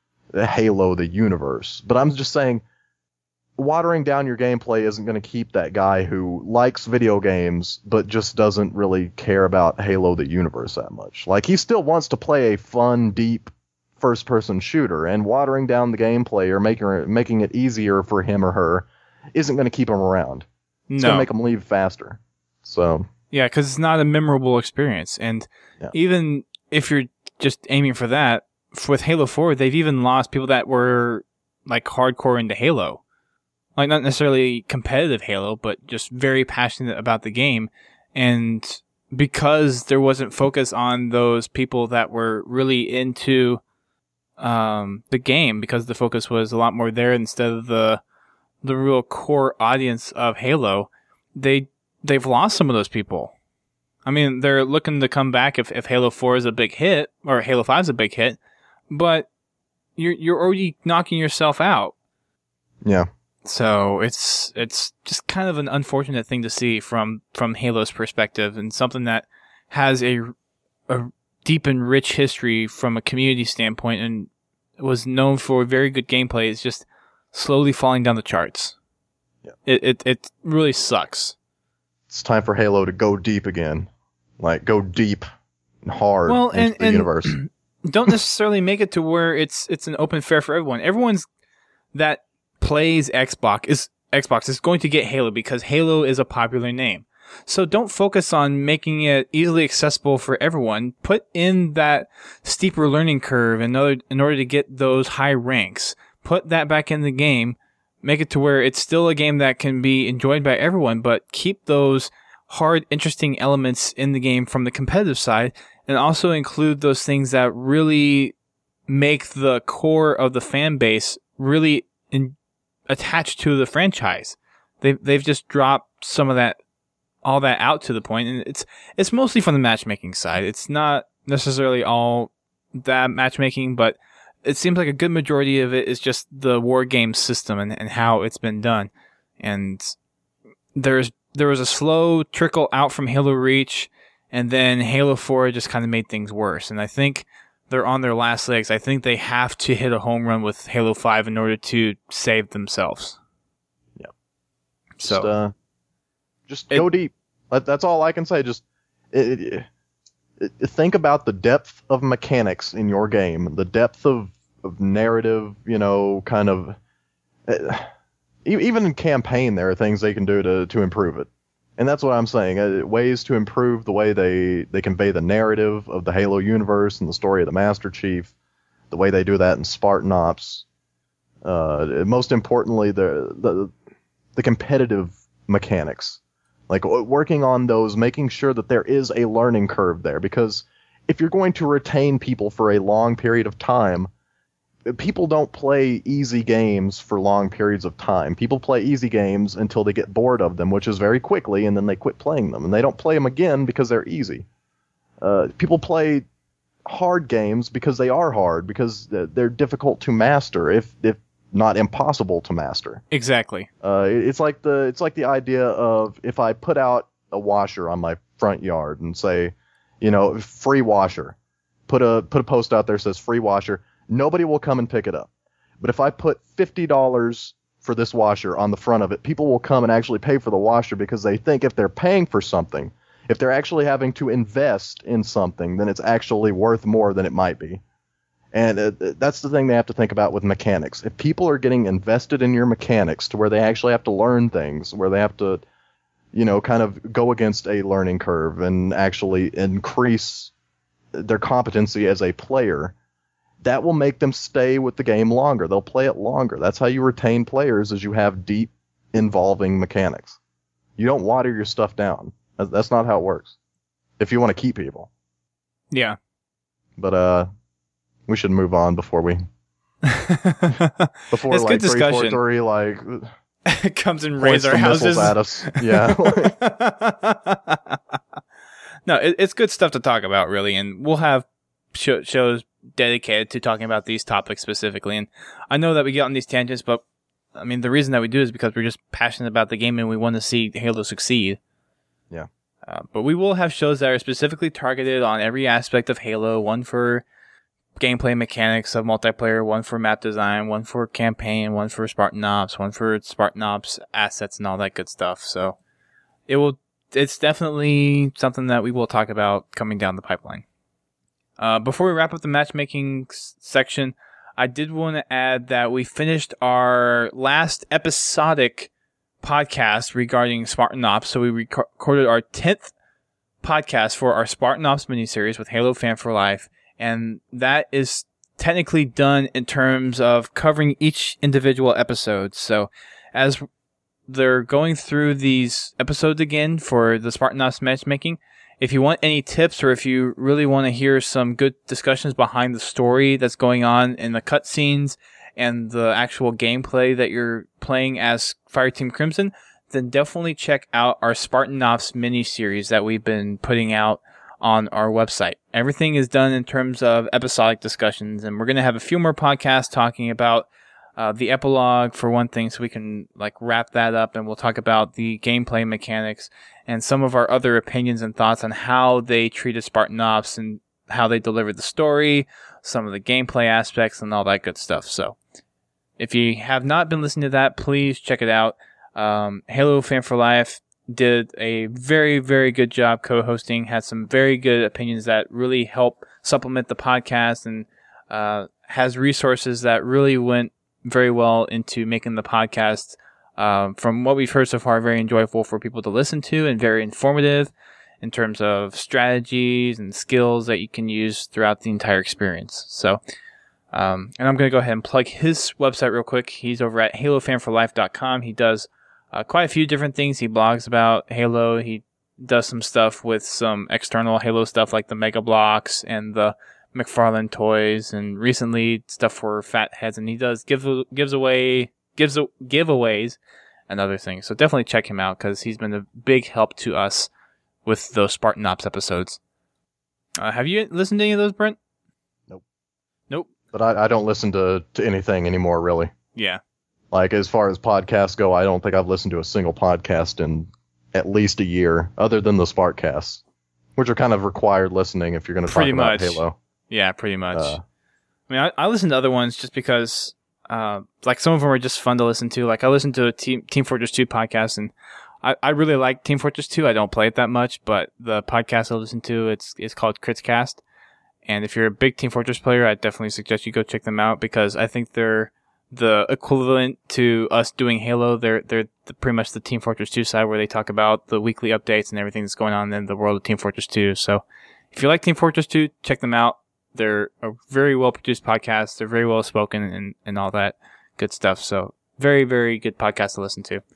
Halo, the universe. But I'm just saying, watering down your gameplay isn't going to keep that guy who likes video games but just doesn't really care about Halo, the universe, that much. Like, he still wants to play a fun, deep first-person shooter, and watering down the gameplay or making, making it easier for him or her isn't going to keep him around. It's no. going to make them leave faster. So... Yeah, because it's not a memorable experience. And yeah. even if you're just aiming for that, with Halo four, they've even lost people that were like hardcore into Halo. Like, not necessarily competitive Halo, but just very passionate about the game. And because there wasn't focus on those people that were really into um, the game, because the focus was a lot more there instead of the the real core audience of Halo, they they've lost some of those people. I mean, they're looking to come back if, if Halo four is a big hit, or Halo five is a big hit, but you're you're already knocking yourself out. Yeah. So it's it's just kind of an unfortunate thing to see from, from Halo's perspective, and something that has a, a deep and rich history from a community standpoint and was known for very good gameplay. It's just slowly falling down the charts. Yeah. It, it it really sucks. It's time for Halo to go deep again. Like, go deep and hard well, into and, the and universe. Don't necessarily make it to where it's it's an open fair for everyone. Everyone's that plays Xbox is Xbox is going to get Halo because Halo is a popular name. So don't focus on making it easily accessible for everyone. Put in that steeper learning curve in order, in order to get those high ranks. Put that back in the game. Make it to where it's still a game that can be enjoyed by everyone, but keep those hard, interesting elements in the game from the competitive side, and also include those things that really make the core of the fan base really in, attached to the franchise. They've, they've just dropped some of that, all that out to the point, and it's, it's mostly from the matchmaking side. It's not necessarily all that matchmaking, but it seems like a good majority of it is just the war game system and, and how it's been done. And there's there was a slow trickle out from Halo Reach, and then Halo four just kind of made things worse. And I think they're on their last legs. I think they have to hit a home run with Halo five in order to save themselves. Yeah. So just, uh, just go it, deep. That, that's all I can say. Just it, it, it, think about the depth of mechanics in your game, the depth of, of narrative, you know, kind of... Uh, e- even in campaign, there are things they can do to, to improve it. And that's what I'm saying. Uh, ways to improve the way they, they convey the narrative of the Halo universe and the story of the Master Chief, the way they do that in Spartan Ops. Uh, most importantly, the, the the competitive mechanics. Like working on those, making sure that there is a learning curve there. Because if you're going to retain people for a long period of time, people don't play easy games for long periods of time. People play easy games until they get bored of them, which is very quickly, and then they quit playing them. And they don't play them again because they're easy. Uh, people play hard games because they are hard, because they're difficult to master, if if not impossible to master. Exactly. Uh, it's like the it's like the idea of if I put out a washer on my front yard and say, you know, free washer, put a put a post out there that says free washer. Nobody will come and pick it up. But if I put fifty dollars for this washer on the front of it, people will come and actually pay for the washer because they think if they're paying for something, if they're actually having to invest in something, then it's actually worth more than it might be. And uh, that's the thing they have to think about with mechanics. If people are getting invested in your mechanics to where they actually have to learn things, where they have to, you know, kind of go against a learning curve and actually increase their competency as a player, that will make them stay with the game longer. They'll play it longer. That's how you retain players, is you have deep, involving mechanics. You don't water your stuff down. That's not how it works. If you want to keep people. Yeah. But uh, we should move on before we... before it's like good discussion. three forty-three, like... it comes and raids our missiles houses. At us. Yeah. No, it, it's good stuff to talk about, really, and we'll have sh- shows dedicated to talking about these topics specifically. And I know that we get on these tangents, but I mean, the reason that we do is because we're just passionate about the game and we want to see Halo succeed. Yeah. Uh, but we will have shows that are specifically targeted on every aspect of Halo. One for gameplay mechanics of multiplayer, one for map design, one for campaign, one for Spartan Ops, one for Spartan Ops assets and all that good stuff. So it will, it's definitely something that we will talk about coming down the pipeline. Uh, before we wrap up the matchmaking s- section, I did want to add that we finished our last episodic podcast regarding Spartan Ops. So we rec- recorded our tenth podcast for our Spartan Ops miniseries with Halo Fan for Life. And that is technically done in terms of covering each individual episode. So as they're going through these episodes again for the Spartan Ops matchmaking, if you want any tips, or if you really want to hear some good discussions behind the story that's going on in the cutscenes and the actual gameplay that you're playing as Fireteam Crimson, then definitely check out our Spartan Ops mini-series that we've been putting out on our website. Everything is done in terms of episodic discussions, and we're going to have a few more podcasts talking about uh, the epilogue for one thing, so we can like wrap that up, and we'll talk about the gameplay mechanics and some of our other opinions and thoughts on how they treated Spartan Ops and how they delivered the story, some of the gameplay aspects, and all that good stuff. So if you have not been listening to that, please check it out. Um, Halo Fan for Life did a very, very good job co-hosting, had some very good opinions that really help supplement the podcast, and uh, has resources that really went very well into making the podcast, um, from what we've heard so far, very enjoyable for people to listen to and very informative in terms of strategies and skills that you can use throughout the entire experience. So, um, and I'm going to go ahead and plug his website real quick. He's over at halo fan for life dot com. He does uh, quite a few different things. He blogs about Halo. He does some stuff with some external Halo stuff like the Mega Blocks and the McFarlane toys, and recently stuff for fat heads. And he does give gives away gives giveaways and other things. So definitely check him out, because he's been a big help to us with those Spartan Ops episodes. Uh, have you listened to any of those, Brent? Nope. Nope. But I, I don't listen to, to anything anymore, really. Yeah. Like, as far as podcasts go, I don't think I've listened to a single podcast in at least a year, other than the Sparkcasts, which are kind of required listening if you're going to talk about Halo. Yeah, pretty much. Uh, I mean, I, I listen to other ones just because, uh, like, some of them are just fun to listen to. Like, I listened to a Team, Team Fortress two podcast, and I, I really like Team Fortress two. I don't play it that much, but the podcast I listen to, it's it's called Critscast. And if you're a big Team Fortress player, I definitely suggest you go check them out, because I think they're the equivalent to us doing Halo. They're they're the, pretty much the Team Fortress two side where they talk about the weekly updates and everything that's going on in the world of Team Fortress two. So if you like Team Fortress two, check them out. They're a very well produced podcast. They're very well spoken and, and all that good stuff. So very, very good podcast to listen to.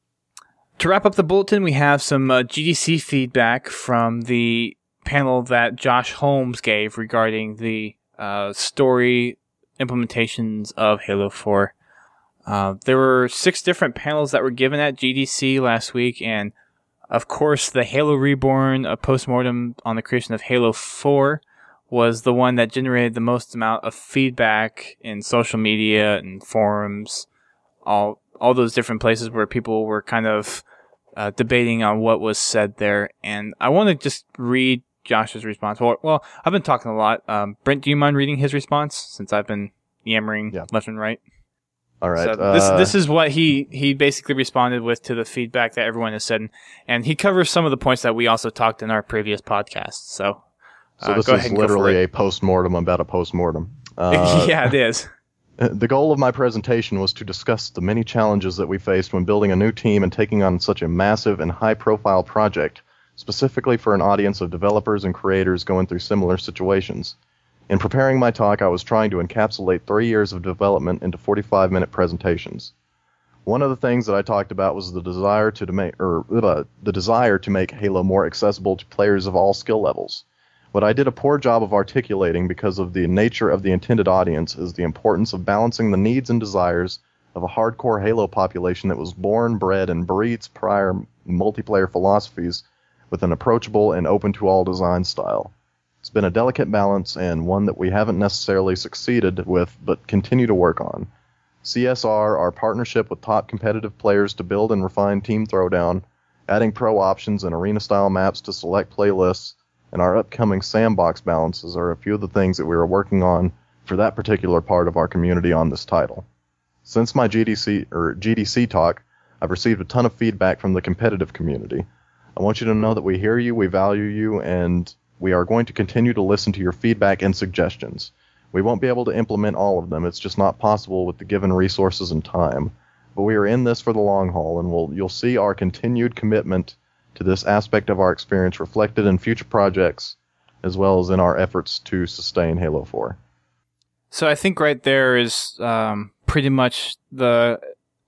To wrap up the bulletin, we have some uh, G D C feedback from the panel that Josh Holmes gave regarding the uh, story implementations of Halo four. Uh, there were six different panels that were given at G D C last week, and of course the Halo Reborn, a postmortem on the creation of Halo four, was the one that generated the most amount of feedback in social media and forums, all all those different places where people were kind of uh, debating on what was said there. And I want to just read Josh's response. Well, well, I've been talking a lot. Um, Brent, do you mind reading his response since I've been yammering yeah. left and right? All right. So uh, this this is what he, he basically responded with to the feedback that everyone has said, and he covers some of the points that we also talked in our previous podcast. So, so uh, this go is ahead and literally a postmortem about a postmortem. Uh, yeah, it is. The goal of my presentation was to discuss the many challenges that we faced when building a new team and taking on such a massive and high-profile project, specifically for an audience of developers and creators going through similar situations. In preparing my talk, I was trying to encapsulate three years of development into forty-five minute presentations. One of the things that I talked about was the desire to make, or uh, the desire to make Halo more accessible to players of all skill levels. What I did a poor job of articulating because of the nature of the intended audience is the importance of balancing the needs and desires of a hardcore Halo population that was born, bred, and breeds prior multiplayer philosophies with an approachable and open-to-all design style. It's been a delicate balance and one that we haven't necessarily succeeded with but continue to work on. C S R, our partnership with top competitive players to build and refine Team Throwdown, adding pro options and arena-style maps to select playlists, and our upcoming sandbox balances are a few of the things that we are working on for that particular part of our community on this title. Since my G D C or G D C talk, I've received a ton of feedback from the competitive community. I want you to know that we hear you, we value you, and we are going to continue to listen to your feedback and suggestions. We won't be able to implement all of them. It's just not possible with the given resources and time. But we are in this for the long haul, and we'll, you'll see our continued commitment to this aspect of our experience reflected in future projects, as well as in our efforts to sustain Halo four. So I think right there is um, pretty much the...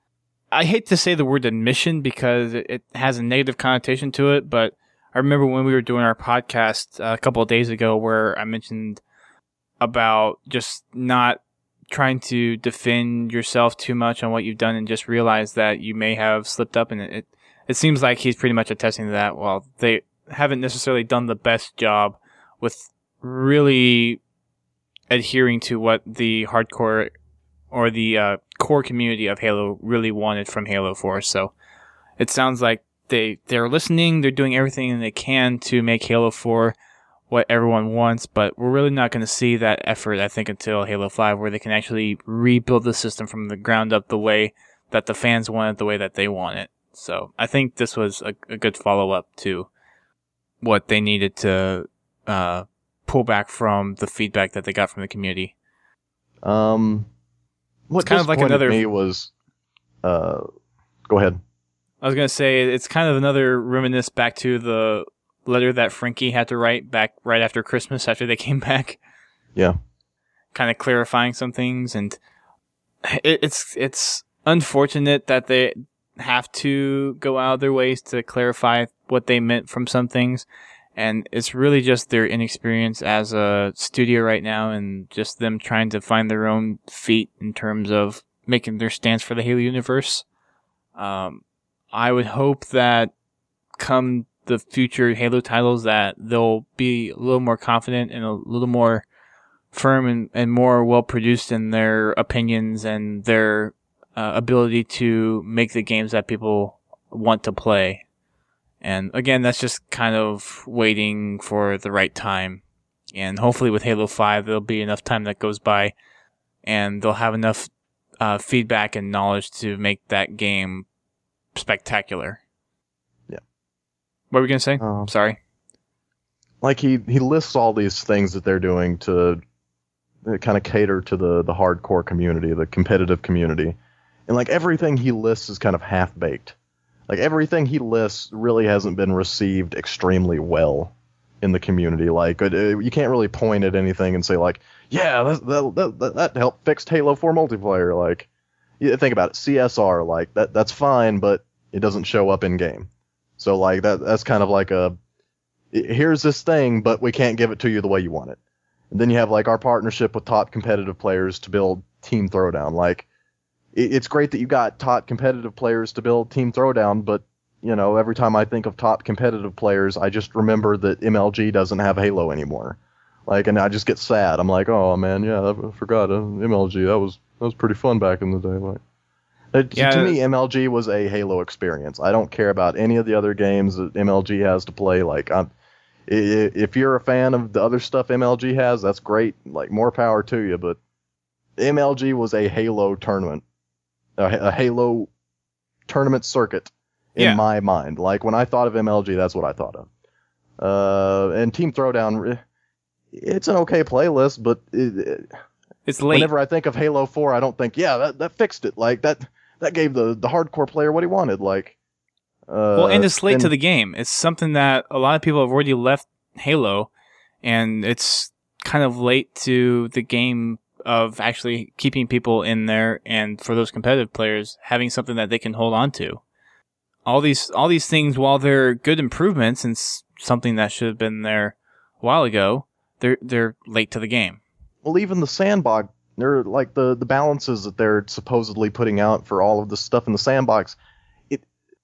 I hate to say the word admission because it has a negative connotation to it, but I remember when we were doing our podcast a couple of days ago where I mentioned about just not trying to defend yourself too much on what you've done and just realize that you may have slipped up, and it, it It seems like he's pretty much attesting to that. Well, they haven't necessarily done the best job with really adhering to what the hardcore or the uh, core community of Halo really wanted from Halo four. So it sounds like they, they're listening, they're doing everything they can to make Halo four what everyone wants, but we're really not going to see that effort, I think, until Halo five, where they can actually rebuild the system from the ground up the way that the fans want it, the way that they want it. So I think this was a, a good follow-up to what they needed to uh, pull back from the feedback that they got from the community. Um, what it's kind of like another me was, uh, go ahead. I was gonna say it's kind of another reminisce back to the letter that Frankie had to write back right after Christmas after they came back. Yeah, kind of clarifying some things, and it, it's it's unfortunate that they have to go out of their ways to clarify what they meant from some things, and it's really just their inexperience as a studio right now and just them trying to find their own feet in terms of making their stance for the Halo universe. Um, I would hope that come the future Halo titles that they'll be a little more confident and a little more firm and, and more well produced in their opinions and their Uh, ability to make the games that people want to play. And again, that's just kind of waiting for the right time. And hopefully with Halo five, there'll be enough time that goes by and they'll have enough uh, feedback and knowledge to make that game spectacular. Yeah. What were we going to say? Uh, Sorry. Like he, he lists all these things that they're doing to kind of cater to the the hardcore community, the competitive community, and like everything he lists is kind of half baked. Like everything he lists really hasn't been received extremely well in the community. Like it, it, you can't really point at anything and say like, yeah, that that that, that helped fix Halo four multiplayer. Like, you think about it, C S R, like that that's fine, but it doesn't show up in game. So like that that's kind of like a here's this thing, but we can't give it to you the way you want it. And then you have like our partnership with top competitive players to build Team Throwdown. Like it, it's great that you got top competitive players to build Team Throwdown, but you know, every time I think of top competitive players, I just remember that M L G doesn't have Halo anymore. Like, and I just get sad. I'm like, oh man, yeah, I forgot uh, M L G. That was that was pretty fun back in the day. Like, it, yeah. To me, M L G was a Halo experience. I don't care about any of the other games that M L G has to play. Like, I'm, if you're a fan of the other stuff M L G has, that's great. Like, more power to you. But M L G was a Halo tournament, a, a Halo tournament circuit in yeah. my mind. Like, when I thought of M L G, that's what I thought of. Uh, and Team Throwdown, it's an okay playlist, but it, it, it's late. Whenever I think of Halo four, I don't think, yeah, that, that fixed it. Like, that that gave the, the hardcore player what he wanted. Like, uh, well, and it's late and, to the game. It's something that a lot of people have already left Halo, and it's kind of late to the game of actually keeping people in there, and for those competitive players, having something that they can hold on to. All these, all these things, while they're good improvements and s- something that should have been there a while ago, they're they're late to the game. Well, even the sandbox, they're like the, the balances that they're supposedly putting out for all of the stuff in the sandbox. It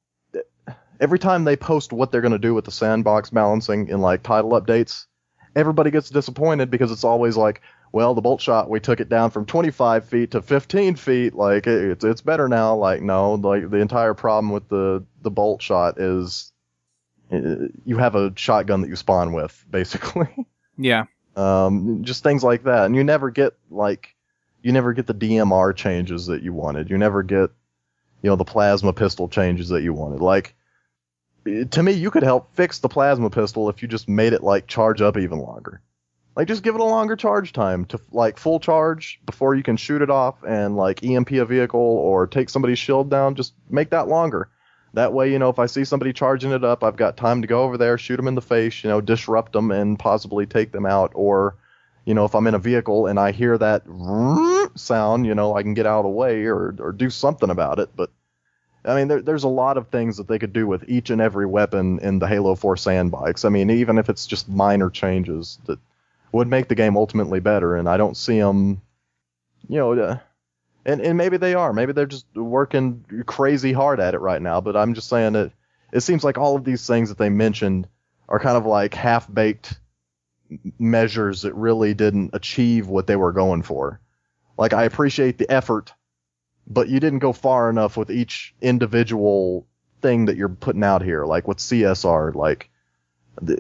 every time they post what they're going to do with the sandbox balancing in like title updates, everybody gets disappointed because it's always like, well, the bolt shot, we took it down from twenty-five feet to fifteen feet. Like it, it's it's better now. Like no, like the entire problem with the the bolt shot is uh, you have a shotgun that you spawn with, basically. Yeah. Um, just things like that, and you never get like, you never get the D M R changes that you wanted. You never get, you know, the plasma pistol changes that you wanted. Like, to me, you could help fix the plasma pistol if you just made it like charge up even longer. Like, just give it a longer charge time to like full charge before you can shoot it off and like E M P a vehicle or take somebody's shield down. Just make that longer. That way, you know, if I see somebody charging it up, I've got time to go over there, shoot them in the face, you know, disrupt them and possibly take them out. Or, you know, if I'm in a vehicle and I hear that sound, you know, I can get out of the way or or do something about it. But, I mean, there, there's a lot of things that they could do with each and every weapon in the Halo four sandbox. I mean, even if it's just minor changes that would make the game ultimately better. And I don't see them, you know... Uh, And and maybe they are. Maybe they're just working crazy hard at it right now. But I'm just saying that it seems like all of these things that they mentioned are kind of like half-baked measures that really didn't achieve what they were going for. Like, I appreciate the effort, but you didn't go far enough with each individual thing that you're putting out here. Like with C S R, like, the,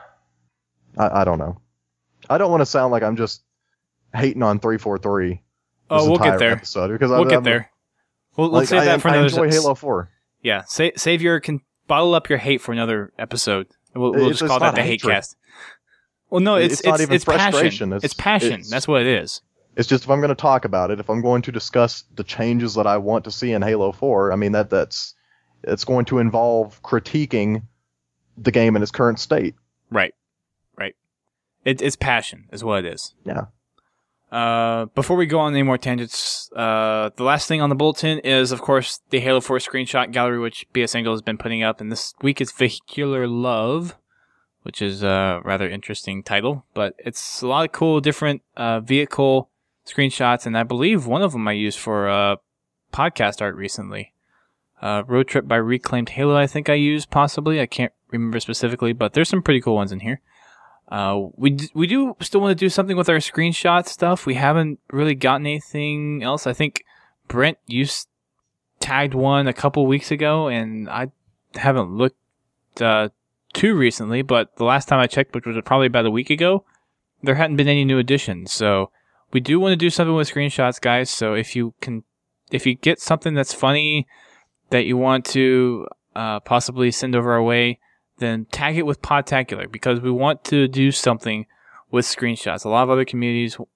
I, I don't know. I don't want to sound like I'm just hating on three forty-three. Oh, we'll get there. Because we'll I, get I'm, there. We'll, we'll like, save that I, for I another. enjoy Halo four. Yeah, save save your can bottle up your hate for another episode. We'll, we'll it's, just call that the hate cast. Well, no, it's it's, it's not even it's frustration. passion. It's, it's passion. It's, That's what it is. It's just if I'm going to talk about it, if I'm going to discuss the changes that I want to see in Halo four, I mean that that's it's going to involve critiquing the game in its current state. Right, right. It, it's passion, is what it is. Yeah. Uh, before we go on any more tangents, uh, the last thing on the bulletin is, of course, the Halo four screenshot gallery, which B S Angle has been putting up, and this week is Vehicular Love, which is a rather interesting title, but it's a lot of cool different uh, vehicle screenshots, and I believe one of them I used for uh, podcast art recently. Uh, Road Trip by Reclaimed Halo, I think I used, possibly. I can't remember specifically, but there's some pretty cool ones in here. Uh, we d- we do still want to do something with our screenshot stuff. We haven't really gotten anything else. I think Brent, you s- tagged one a couple weeks ago, and I haven't looked uh, too recently, but the last time I checked, which was probably about a week ago, there hadn't been any new additions. So we do want to do something with screenshots, guys. So if you can, if you get something that's funny that you want to uh, possibly send over our way, then tag it with Podtacular, because we want to do something with screenshots. A lot of other communities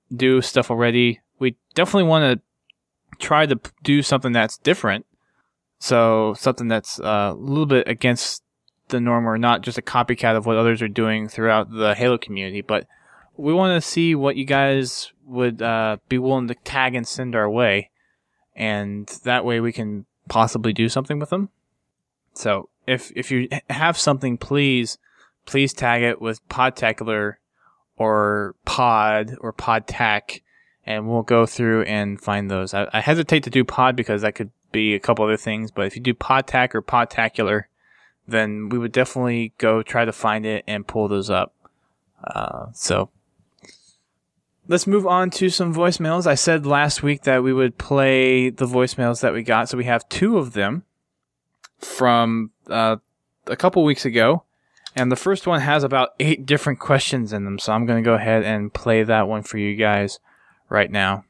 do stuff already. We definitely want to try to do something that's different. So something that's uh, a little bit against the norm, or not just a copycat of what others are doing throughout the Halo community. But we want to see what you guys would uh, be willing to tag and send our way. And that way we can possibly do something with them. So if if you have something, please, please tag it with Podtacular or Pod or Podtac, and we'll go through and find those. I, I hesitate to do Pod because that could be a couple other things, but if you do Podtac or Podtacular, then we would definitely go try to find it and pull those up. Uh, so let's move on to some voicemails. I said last week that we would play the voicemails that we got, so we have two of them from uh, a couple weeks ago. And the first one has about eight different questions in them, so I'm going to go ahead and play that one for you guys right now.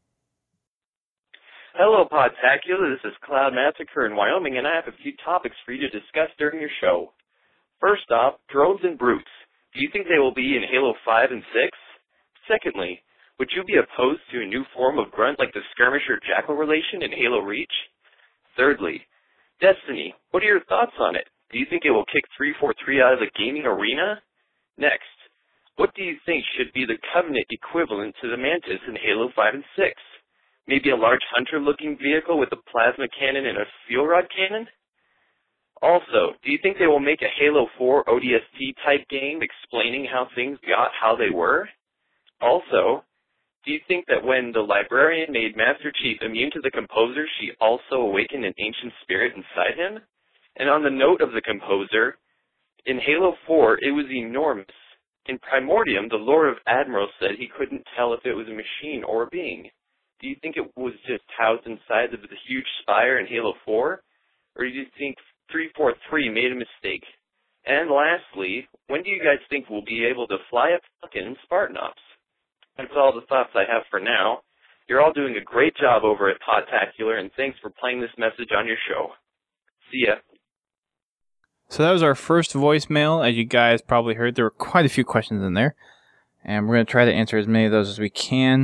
Hello, Podtacular. This is Cloud Massacre in Wyoming, and I have a few topics for you to discuss during your show. First off, drones and brutes. Do you think they will be in Halo five and six? Secondly, would you be opposed to a new form of grunt like the skirmisher-jackal relation in Halo Reach? Thirdly, Destiny. What are your thoughts on it? Do you think it will kick three forty-three out of the gaming arena? Next, what do you think should be the Covenant equivalent to the Mantis in Halo five and six? Maybe a large hunter-looking vehicle with a plasma cannon and a fuel rod cannon? Also, do you think they will make a Halo four O D S T-type game explaining how things got how they were? Also, do you think that when the librarian made Master Chief immune to the composer, she also awakened an ancient spirit inside him? And on the note of the composer, in Halo four, it was enormous. In Primordium, the Lord of Admiral said he couldn't tell if it was a machine or a being. Do you think it was just housed inside of the huge spire in Halo four? Or do you think three forty-three made a mistake? And lastly, when do you guys think we'll be able to fly a Falcon in Spartan Ops? That's all the thoughts I have for now. You're all doing a great job over at Podtacular, and thanks for playing this message on your show. See ya. So that was our first voicemail. As you guys probably heard, there were quite a few questions in there, and we're going to try to answer as many of those as we can.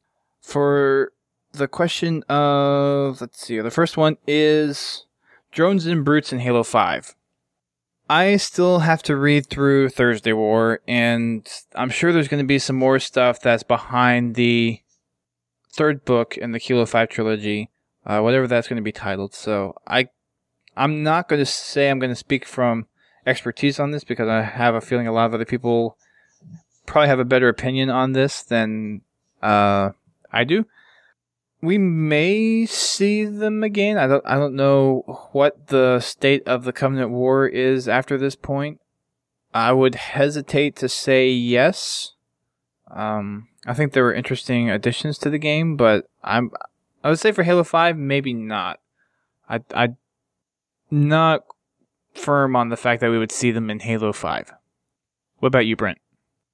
For the question of, let's see, the first one is drones and brutes in Halo five. I still have to read through Thursday War, and I'm sure there's going to be some more stuff that's behind the third book in the Halo five trilogy, uh, whatever that's going to be titled. So I, I'm not going to say I'm going to speak from expertise on this, because I have a feeling a lot of other people probably have a better opinion on this than uh, I do. We may see them again. I don't I don't know what the state of the Covenant War is after this point. I would hesitate to say yes. Um, I think there were interesting additions to the game, but I'm I would say for Halo five, maybe not. I I'm not firm on the fact that we would see them in Halo five. What about you, Brent?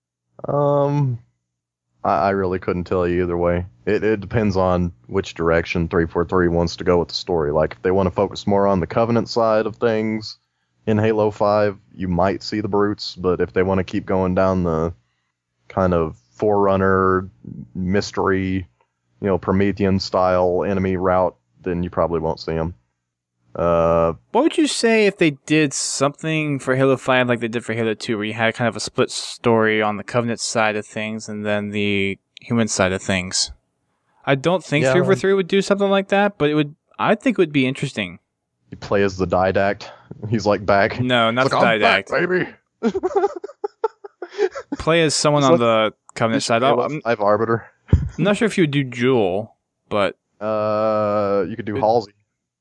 Um, I, I really couldn't tell you either way. It it depends on which direction three forty-three wants to go with the story. Like, if they want to focus more on the Covenant side of things in Halo five, you might see the brutes, but if they want to keep going down the kind of Forerunner, mystery, you know, Promethean style enemy route, then you probably won't see them. Uh, what would you say if they did something for Halo five like they did for Halo two, where you had kind of a split story on the Covenant side of things and then the human side of things? I don't think yeah. three forty-three would do something like that, but it would. I think it would be interesting. You play as the Didact. He's like back. No, not He's the like, Didact. I'm back, baby. Play as someone He's on like, the Covenant side. Halo I'm, five Arbiter. I'm not sure if you would do Jewel, but uh, you could do Halsey.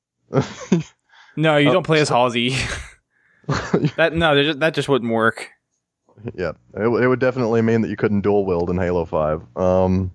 No, you oh, don't play as Halsey. that no, just, that just wouldn't work. Yeah, it, it would definitely mean that you couldn't dual wield in Halo five. Um,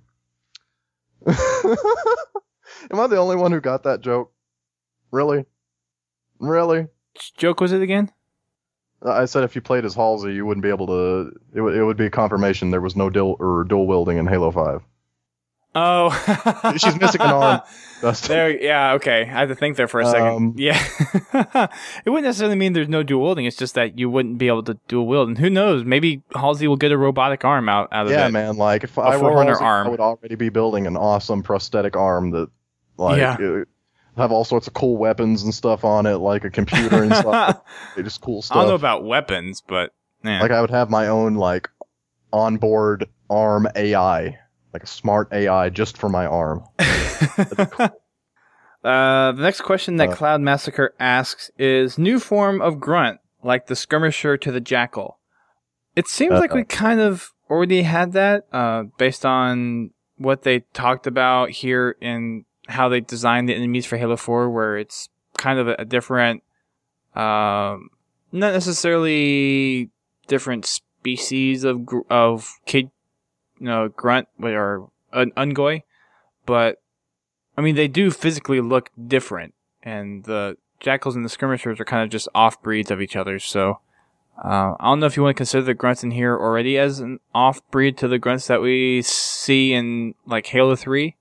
am I the only one who got that joke? Really? Really? Which joke was it again? I said if you played as Halsey, you wouldn't be able to. It would it would be confirmation there was no dual or dual wielding in Halo five. Oh, She's missing an arm. Dustin. There, yeah, okay. I had to think there for a second. Um, yeah, it wouldn't necessarily mean there's no dual wielding. It's just that you wouldn't be able to dual wield, and who knows? Maybe Halsey will get a robotic arm out out of yeah, it. man. Like if I were Forerunner Halsey, arm. I would already be building an awesome prosthetic arm that, like, Yeah. uh, have all sorts of cool weapons and stuff on it, like a computer and stuff. Just cool stuff. I don't know about weapons, but yeah. Like I would have my own like onboard arm A I, like a smart A I just for my arm. Uh, the next question that Uh. Cloud Massacre asks is new form of grunt, like the skirmisher to the jackal. It seems Uh-oh. like we kind of already had that, uh, based on what they talked about here in how they designed the enemies for Halo four, where it's kind of a, a different, um, not necessarily different species of gr- of kid, you know, grunt or an ungoy, but I mean they do physically look different, and the jackals and the skirmishers are kind of just off breeds of each other. So uh, I don't know if you want to consider the grunts in here already as an off breed to the grunts that we see in like Halo three.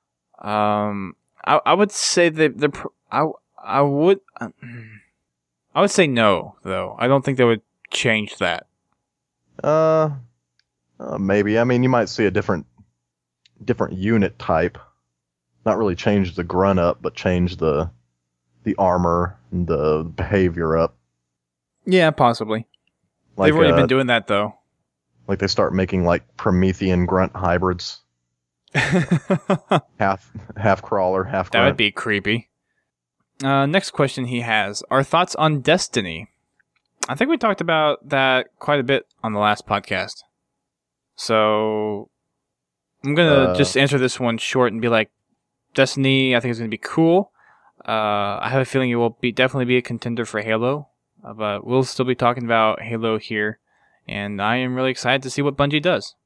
Um, I I would say that the pr- I I would uh, I would say no though. I don't think they would change that. Uh, uh, maybe. I mean, you might see a different, different unit type. Not really change the grunt up, but change the, the armor and the behavior up. Yeah, possibly. Like, They've already uh, been doing that though. Like they start making like Promethean grunt hybrids, That half half crawler, half grunt. would be creepy. Uh, next question he has: our thoughts on Destiny? I think we talked about that quite a bit on the last podcast. So I'm gonna Uh, just answer this one short and be like, Destiny, I think is gonna be cool. Uh, I have a feeling it will be definitely be a contender for Halo, uh, but we'll still be talking about Halo here, and I am really excited to see what Bungie does.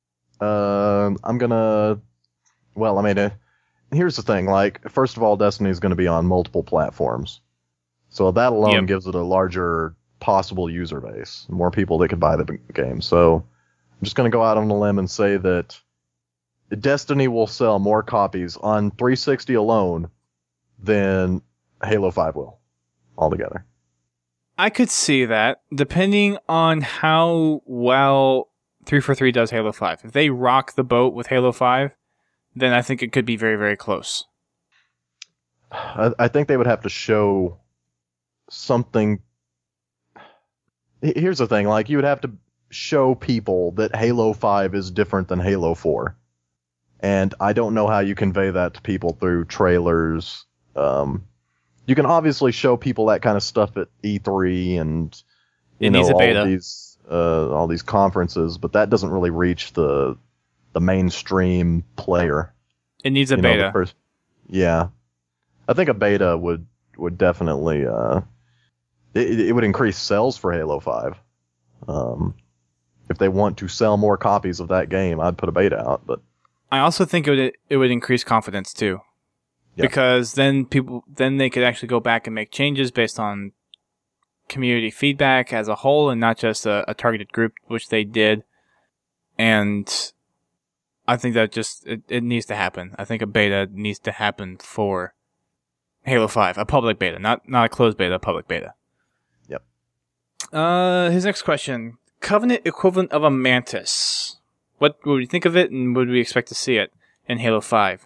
Um, I'm gonna. Well, I mean, uh, here's the thing. Like, first of all, Destiny is going to be on multiple platforms, so that alone Yep. gives it a larger possible user base, more people that could buy the b- game. So, I'm just going to go out on a limb and say that Destiny will sell more copies on three sixty alone than Halo five will altogether. I could see that, depending on how well three forty-three does Halo five. If they rock the boat with Halo five, then I think it could be very, very close. I, I think they would have to show something. H- Here's the thing, like, you would have to show people that Halo five is different than Halo four. And I don't know how you convey that to people through trailers. Um, you can obviously show people that kind of stuff at E three and, you It know, needs a all beta. these uh, all these conferences, but that doesn't really reach the the mainstream player. It needs a You know, the beta. pers- yeah, I think a beta would would definitely uh, it, it would increase sales for Halo five. Um, if they want to sell more copies of that game, I'd put a beta out. But I also think it would it would increase confidence too, Yeah. because then people then they could actually go back and make changes based on community feedback as a whole, and not just a, a targeted group, which they did. And I think that just it, it needs to happen. I think a beta needs to happen for Halo five, a public beta, not not a closed beta, a public beta. Yep. Uh, his next question: Covenant equivalent of a Mantis. What would we think of it, and would we expect to see it in Halo five?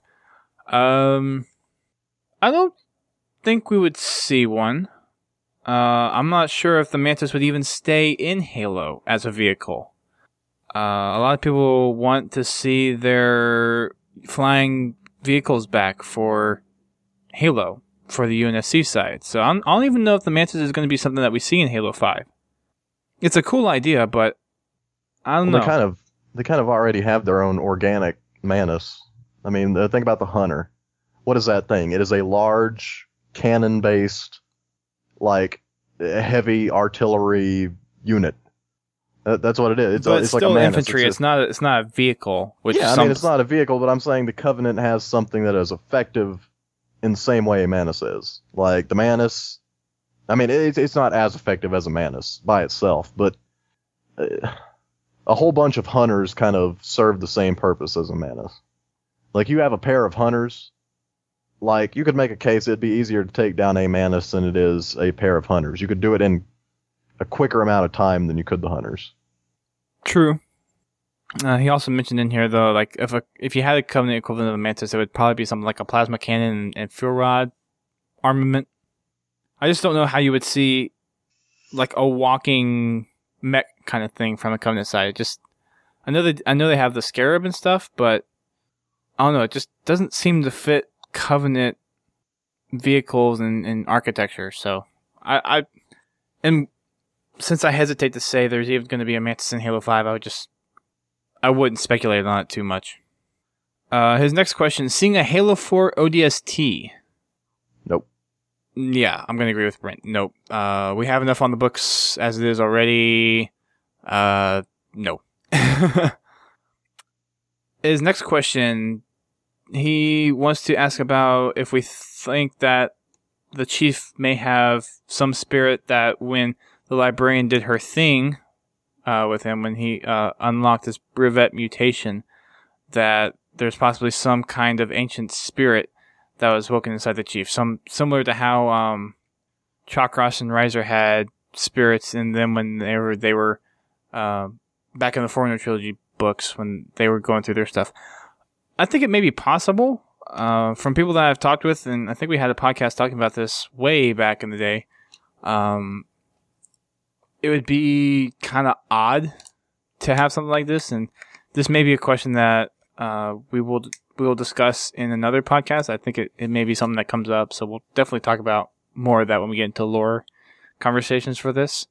Um, I don't think we would see one. Uh, I'm not sure if the Mantis would even stay in Halo as a vehicle. Uh, a lot of people want to see their flying vehicles back for Halo, for the U N S C side. So I'm, I don't even know if the Mantis is going to be something that we see in Halo five. It's a cool idea, but I don't well, know. they kind of they kind of already have their own organic Manus. I mean, uh, think about the Hunter. What is that thing? It is a large cannon-based, like, heavy artillery unit. Uh, that's what it is. It's, but a, it's, it's like still a Manus. infantry. It's, It's, not. It's not a vehicle. a, Which yeah, I some, mean, it's not a vehicle, but I'm saying the Covenant has something that is effective in the same way a Manus is. Like the Manus, I mean, it's it's not as effective as a Manus by itself, but uh, a whole bunch of Hunters kind of serve the same purpose as a Manus. Like, you have a pair of hunters. Like, you could make a case it'd be easier to take down a Mantis than it is a pair of hunters. You could do it in a quicker amount of time than you could the hunters. True. Uh, he also mentioned in here, though, like, if a, if you had a Covenant equivalent of a Mantis, it would probably be something like a plasma cannon and, and fuel rod armament. I just don't know how you would see, like, a walking mech kind of thing from a Covenant side. It just, I know they, I know they have the Scarab and stuff, but I don't know, it just doesn't seem to fit Covenant vehicles and, and architecture. So I, I, and since I hesitate to say there's even going to be a Mantis in Halo five, I would just, I wouldn't speculate on it too much. Uh, his next question, seeing a Halo four O D S T. Nope. Yeah, I'm going to agree with Brent. Nope. Uh, we have enough on the books as it is already. Uh, no. His next question, he wants to ask about if we think that the Chief may have some spirit that when the Librarian did her thing uh, with him, when he uh, unlocked his Brevet mutation, that there's possibly some kind of ancient spirit that was woken inside the Chief. Some similar to how um, Chakras and Riser had spirits in them when they were they were uh, back in the Forerunner Trilogy books when they were going through their stuff. I think it may be possible uh, from people that I've talked with, and I think we had a podcast talking about this way back in the day. Um, it would be kind of odd to have something like this, and this may be a question that uh, we will we will discuss in another podcast. I think it, it may be something that comes up, so we'll definitely talk about more of that when we get into lore conversations for this.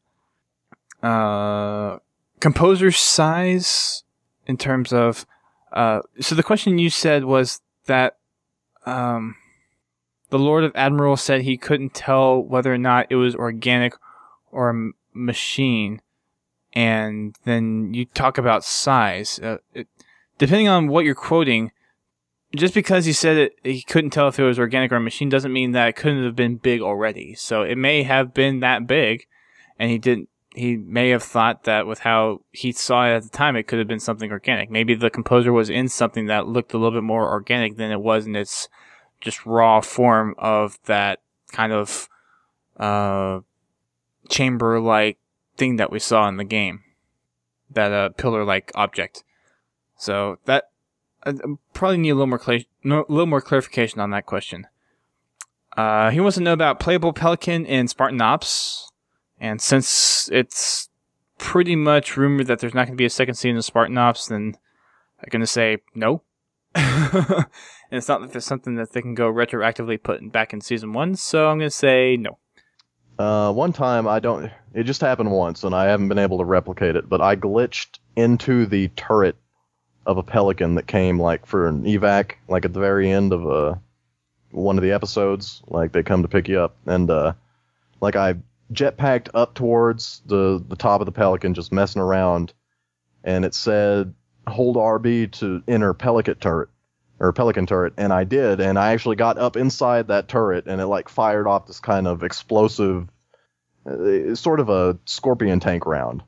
Uh, composer size in terms of uh, so the question you said was that um, the Lord of Admiral said he couldn't tell whether or not it was organic or a m- machine, and then you talk about size. Uh, it, depending on what you're quoting, just because he said it, he couldn't tell if it was organic or a machine doesn't mean that it couldn't have been big already. So it may have been that big, and he didn't. He may have thought that with how he saw it at the time, it could have been something organic. Maybe the composer was in something that looked a little bit more organic than it was in its just raw form of that kind of uh, chamber-like thing that we saw in the game, that uh, pillar-like object. So that I probably need a little more cla- no, a little more clarification on that question. Uh, he wants to know about playable Pelican in Spartan Ops. And since it's pretty much rumored that there's not going to be a second season of Spartan Ops, then I'm going to say no. And it's not like there's something that they can go retroactively put back in season one, so I'm going to say no. Uh, one time, I don't... It just happened once, and I haven't been able to replicate it, but I glitched into the turret of a Pelican that came, like, for an evac, like, at the very end of uh, one of the episodes. Like, they come to pick you up, and, uh, like, I jetpacked up towards the, the top of the Pelican, just messing around, and it said, hold R B to enter Pelican turret, or Pelican turret, and I did, and I actually got up inside that turret, and it, like, fired off this kind of explosive, uh, sort of a Scorpion tank round.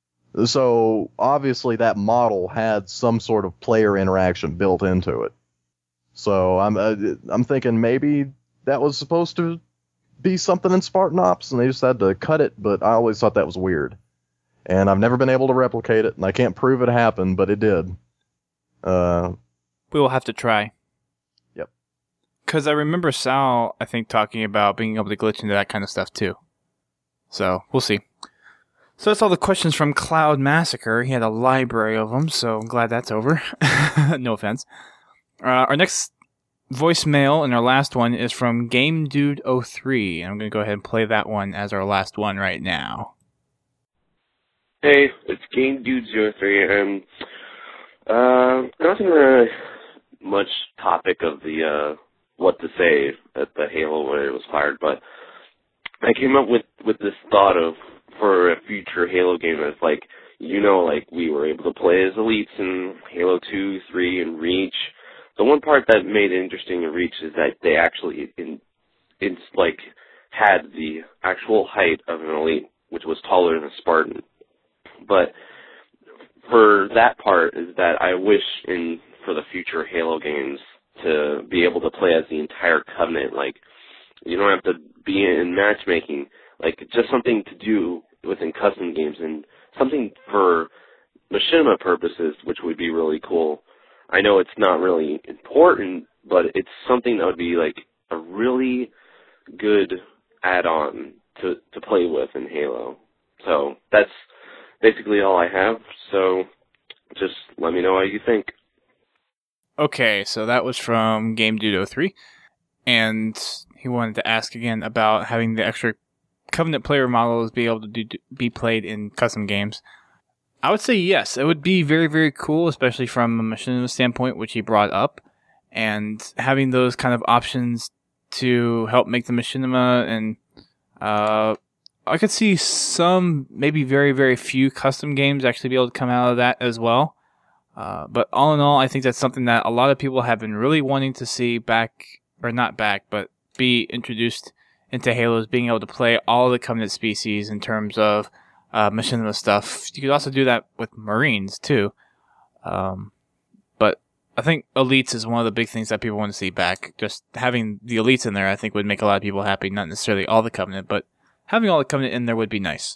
So, obviously, that model had some sort of player interaction built into it. So, I'm uh, I'm thinking maybe that was supposed to be something in Spartan Ops, and they just had to cut it, but I always thought that was weird. And I've never been able to replicate it, and I can't prove it happened, but it did. Uh, we will have to try. Yep. Because I remember Sal, I think, talking about being able to glitch into that kind of stuff, too. So, we'll see. So that's all the questions from Cloud Massacre. He had a library of them, so I'm glad that's over. No offense. Uh, our next voicemail and our last one is from Game Dude oh three. I'm going to go ahead and play that one as our last one right now. Hey, it's Game Dude oh three, and uh, nothing really much topic of the uh, what to say at the Halo when it was fired, but I came up with, with this thought of for a future Halo game that's like, you know, like we were able to play as elites in Halo two, three, and Reach. The one part that made it interesting in Reach is that they actually, in, it's like, had the actual height of an elite, which was taller than a Spartan. But for that part is that I wish in for the future Halo games to be able to play as the entire Covenant. Like, you don't have to be in matchmaking. Like, just something to do within custom games and something for machinima purposes, which would be really cool. I know it's not really important, but it's something that would be like a really good add-on to, to play with in Halo. So that's basically all I have. So just let me know what you think. Okay, so that was from Game Dude oh three, and he wanted to ask again about having the extra Covenant player models be able to do, be played in custom games. I would say yes, it would be very, very cool, especially from a machinima standpoint, which he brought up, and having those kind of options to help make the machinima, and uh, I could see some, maybe very, very few custom games actually be able to come out of that as well. Uh, but all in all, I think that's something that a lot of people have been really wanting to see back, or not back, but be introduced into Halos, being able to play all the Covenant species in terms of uh, machinima stuff. You could also do that with Marines, too. Um, but I think Elites is one of the big things that people want to see back. Just having the Elites in there, I think, would make a lot of people happy. Not necessarily all the Covenant, but having all the Covenant in there would be nice.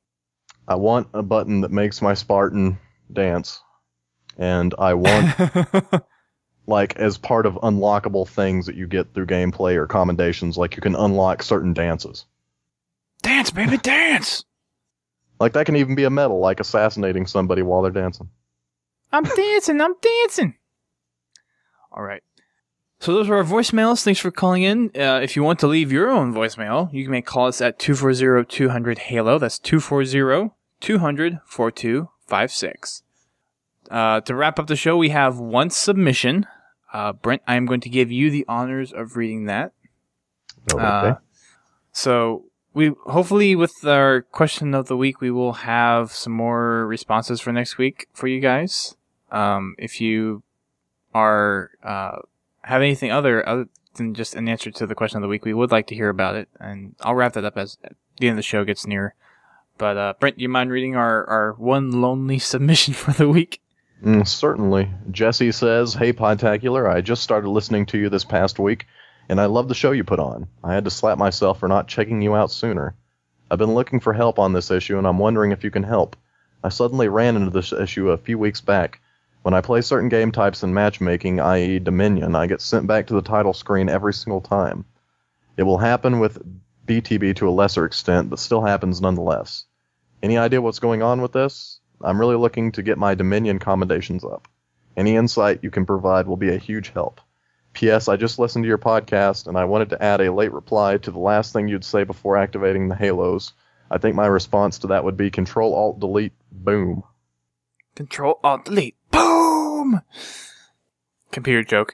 I want a button that makes my Spartan dance. And I want, like, as part of unlockable things that you get through gameplay or commendations, like you can unlock certain dances. Dance, baby, dance! Like, that can even be a medal, like assassinating somebody while they're dancing. I'm dancing, I'm dancing! Alright. So those are our voicemails. Thanks for calling in. Uh, if you want to leave your own voicemail, you may call us at two four zero, two hundred, HALO. That's two four zero, two hundred, four two five six. Uh, to wrap up the show, we have one submission. Uh, Brent, I am going to give you the honors of reading that. Okay. Uh, so we hopefully with our question of the week, we will have some more responses for next week for you guys. Um, if you are uh, have anything other other than just an answer to the question of the week, we would like to hear about it, and I'll wrap that up as the end of the show gets nearer. But uh, Brent, do you mind reading our, our one lonely submission for the week? Mm, certainly. Jesse says, "Hey, Podtacular, I just started listening to you this past week, and I love the show you put on. I had to slap myself for not checking you out sooner. I've been looking for help on this issue, and I'm wondering if you can help. I suddenly ran into this issue a few weeks back. When I play certain game types in matchmaking, that is. Dominion, I get sent back to the title screen every single time. It will happen with B T B to a lesser extent, but still happens nonetheless. Any idea what's going on with this? I'm really looking to get my Dominion commendations up. Any insight you can provide will be a huge help. P S. I just listened to your podcast, and I wanted to add a late reply to the last thing you'd say before activating the Halos. I think my response to that would be Control-Alt-Delete, boom." Control-Alt-Delete, boom! Computer joke.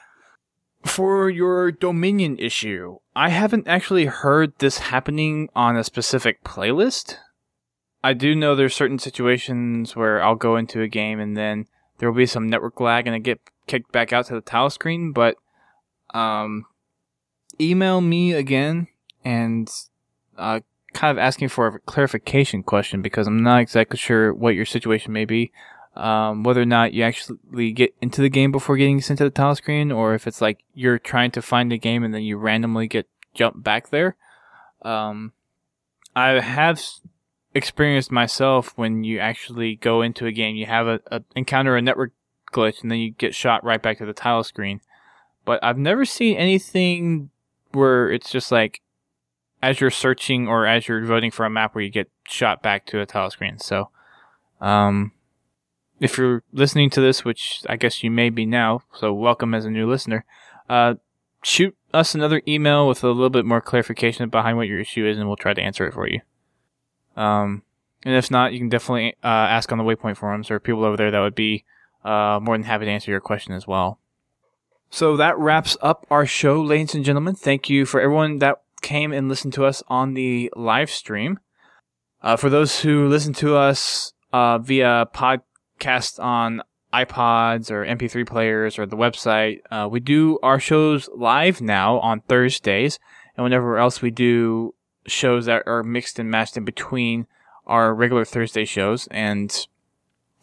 For your Dominion issue, I haven't actually heard this happening on a specific playlist. I do know there's certain situations where I'll go into a game and then there will be some network lag and I get kicked back out to the tile screen, but um, email me again and uh, kind of asking for a clarification question because I'm not exactly sure what your situation may be. Um, whether or not you actually get into the game before getting sent to the tile screen, or if it's like you're trying to find a game and then you randomly get jumped back there. Um, I have experienced myself when you actually go into a game, you have a, a encounter a network glitch and then you get shot right back to the tile screen. But I've never seen anything where it's just like as you're searching or as you're voting for a map where you get shot back to a tile screen. So, um, if you're listening to this, which I guess you may be now, so welcome as a new listener, uh, shoot us another email with a little bit more clarification behind what your issue is and we'll try to answer it for you. Um, and if not, you can definitely uh, ask on the Waypoint forums or people over there that would be uh, more than happy to answer your question as well. So that wraps up our show, ladies and gentlemen. Thank you for everyone that came and listened to us on the live stream. Uh, for those who listen to us uh, via podcast on iPods or M P three players or the website, uh, we do our shows live now on Thursdays, and whenever else we do shows that are mixed and matched in between our regular Thursday shows. And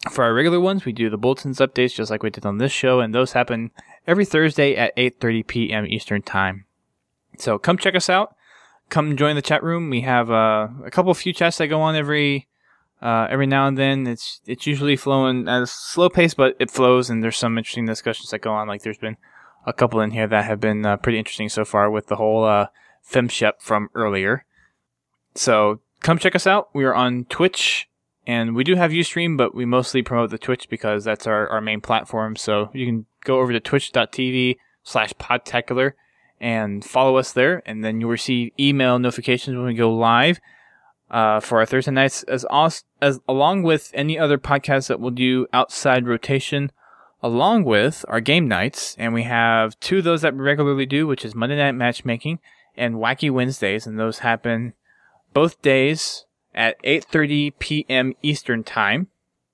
For our regular ones, we do the bulletins updates just like we did on this show, and those happen every Thursday at eight thirty p.m. Eastern Time. So come check us out. Come join the chat room. We have uh, a couple few chats that go on every uh, every now and then. It's it's usually flowing at a slow pace, but it flows, and there's some interesting discussions that go on. Like there's been a couple in here that have been uh, pretty interesting so far with the whole uh, FemShep from earlier. So come check us out. We are on Twitch. And we do have Ustream, but we mostly promote the Twitch because that's our, our main platform. So you can go over to twitch.tv slash podtacular and follow us there. And then you'll receive email notifications when we go live uh, for our Thursday nights, as, as along with any other podcasts that we'll do outside rotation, along with our game nights. And we have two of those that we regularly do, which is Monday Night Matchmaking and Wacky Wednesdays. And those happen both days at eight thirty p.m. Eastern Time.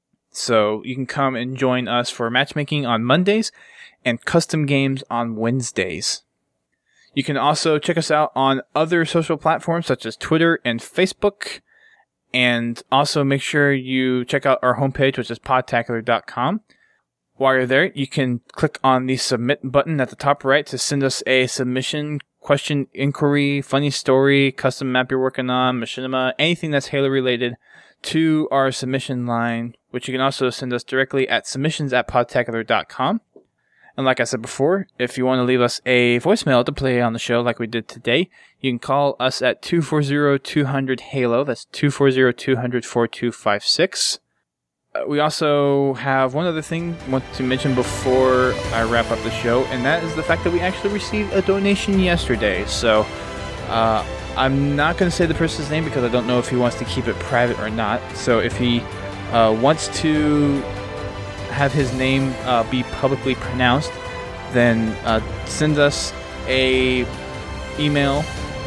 So you can come and join us for matchmaking on Mondays and custom games on Wednesdays. You can also check us out on other social platforms such as Twitter and Facebook. And also make sure you check out our homepage, which is podtacular dot com. While you're there, you can click on the submit button at the top right to send us a submission, question, inquiry, funny story, custom map you're working on, machinima, anything that's Halo related to our submission line, which you can also send us directly at submissions at podtacular dot com. And like I said before, if you want to leave us a voicemail to play on the show like we did today, you can call us at two four zero, two hundred, HALO. That's two four zero, two hundred, four two five six. Uh, we also have one other thing I want to mention before I wrap up the show, and that is the fact that we actually received a donation yesterday. So uh, I'm not going to say the person's name because I don't know if he wants to keep it private or not. So if he uh, wants to have his name uh, be publicly pronounced, then uh, send us a email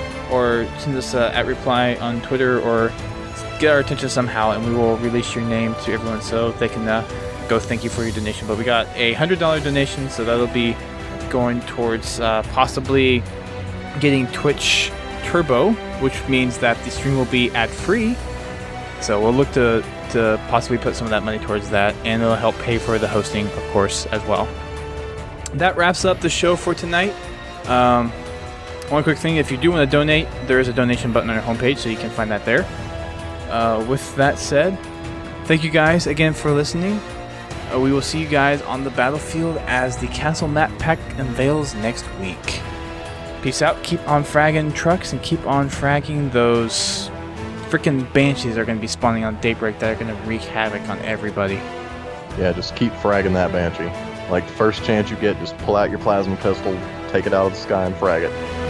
or send us a at reply on Twitter or get our attention somehow, and we will release your name to everyone so they can uh, go thank you for your donation. But we got a one hundred dollars donation, so that'll be going towards uh, possibly getting Twitch Turbo, which means that the stream will be ad-free. So we'll look to, to possibly put some of that money towards that, and it'll help pay for the hosting, of course, as well. That wraps up the show for tonight. Um, one quick thing, if you do want to donate, there is a donation button on our homepage, so you can find that there. Uh, with that said, thank you guys again for listening. Uh, we will see you guys on the battlefield as the Castle Map Pack unveils next week. Peace out. Keep on fragging trucks and keep on fragging those freaking Banshees that are going to be spawning on Daybreak that are going to wreak havoc on everybody. Yeah, just keep fragging that Banshee. Like the first chance you get, just pull out your plasma pistol, take it out of the sky and frag it.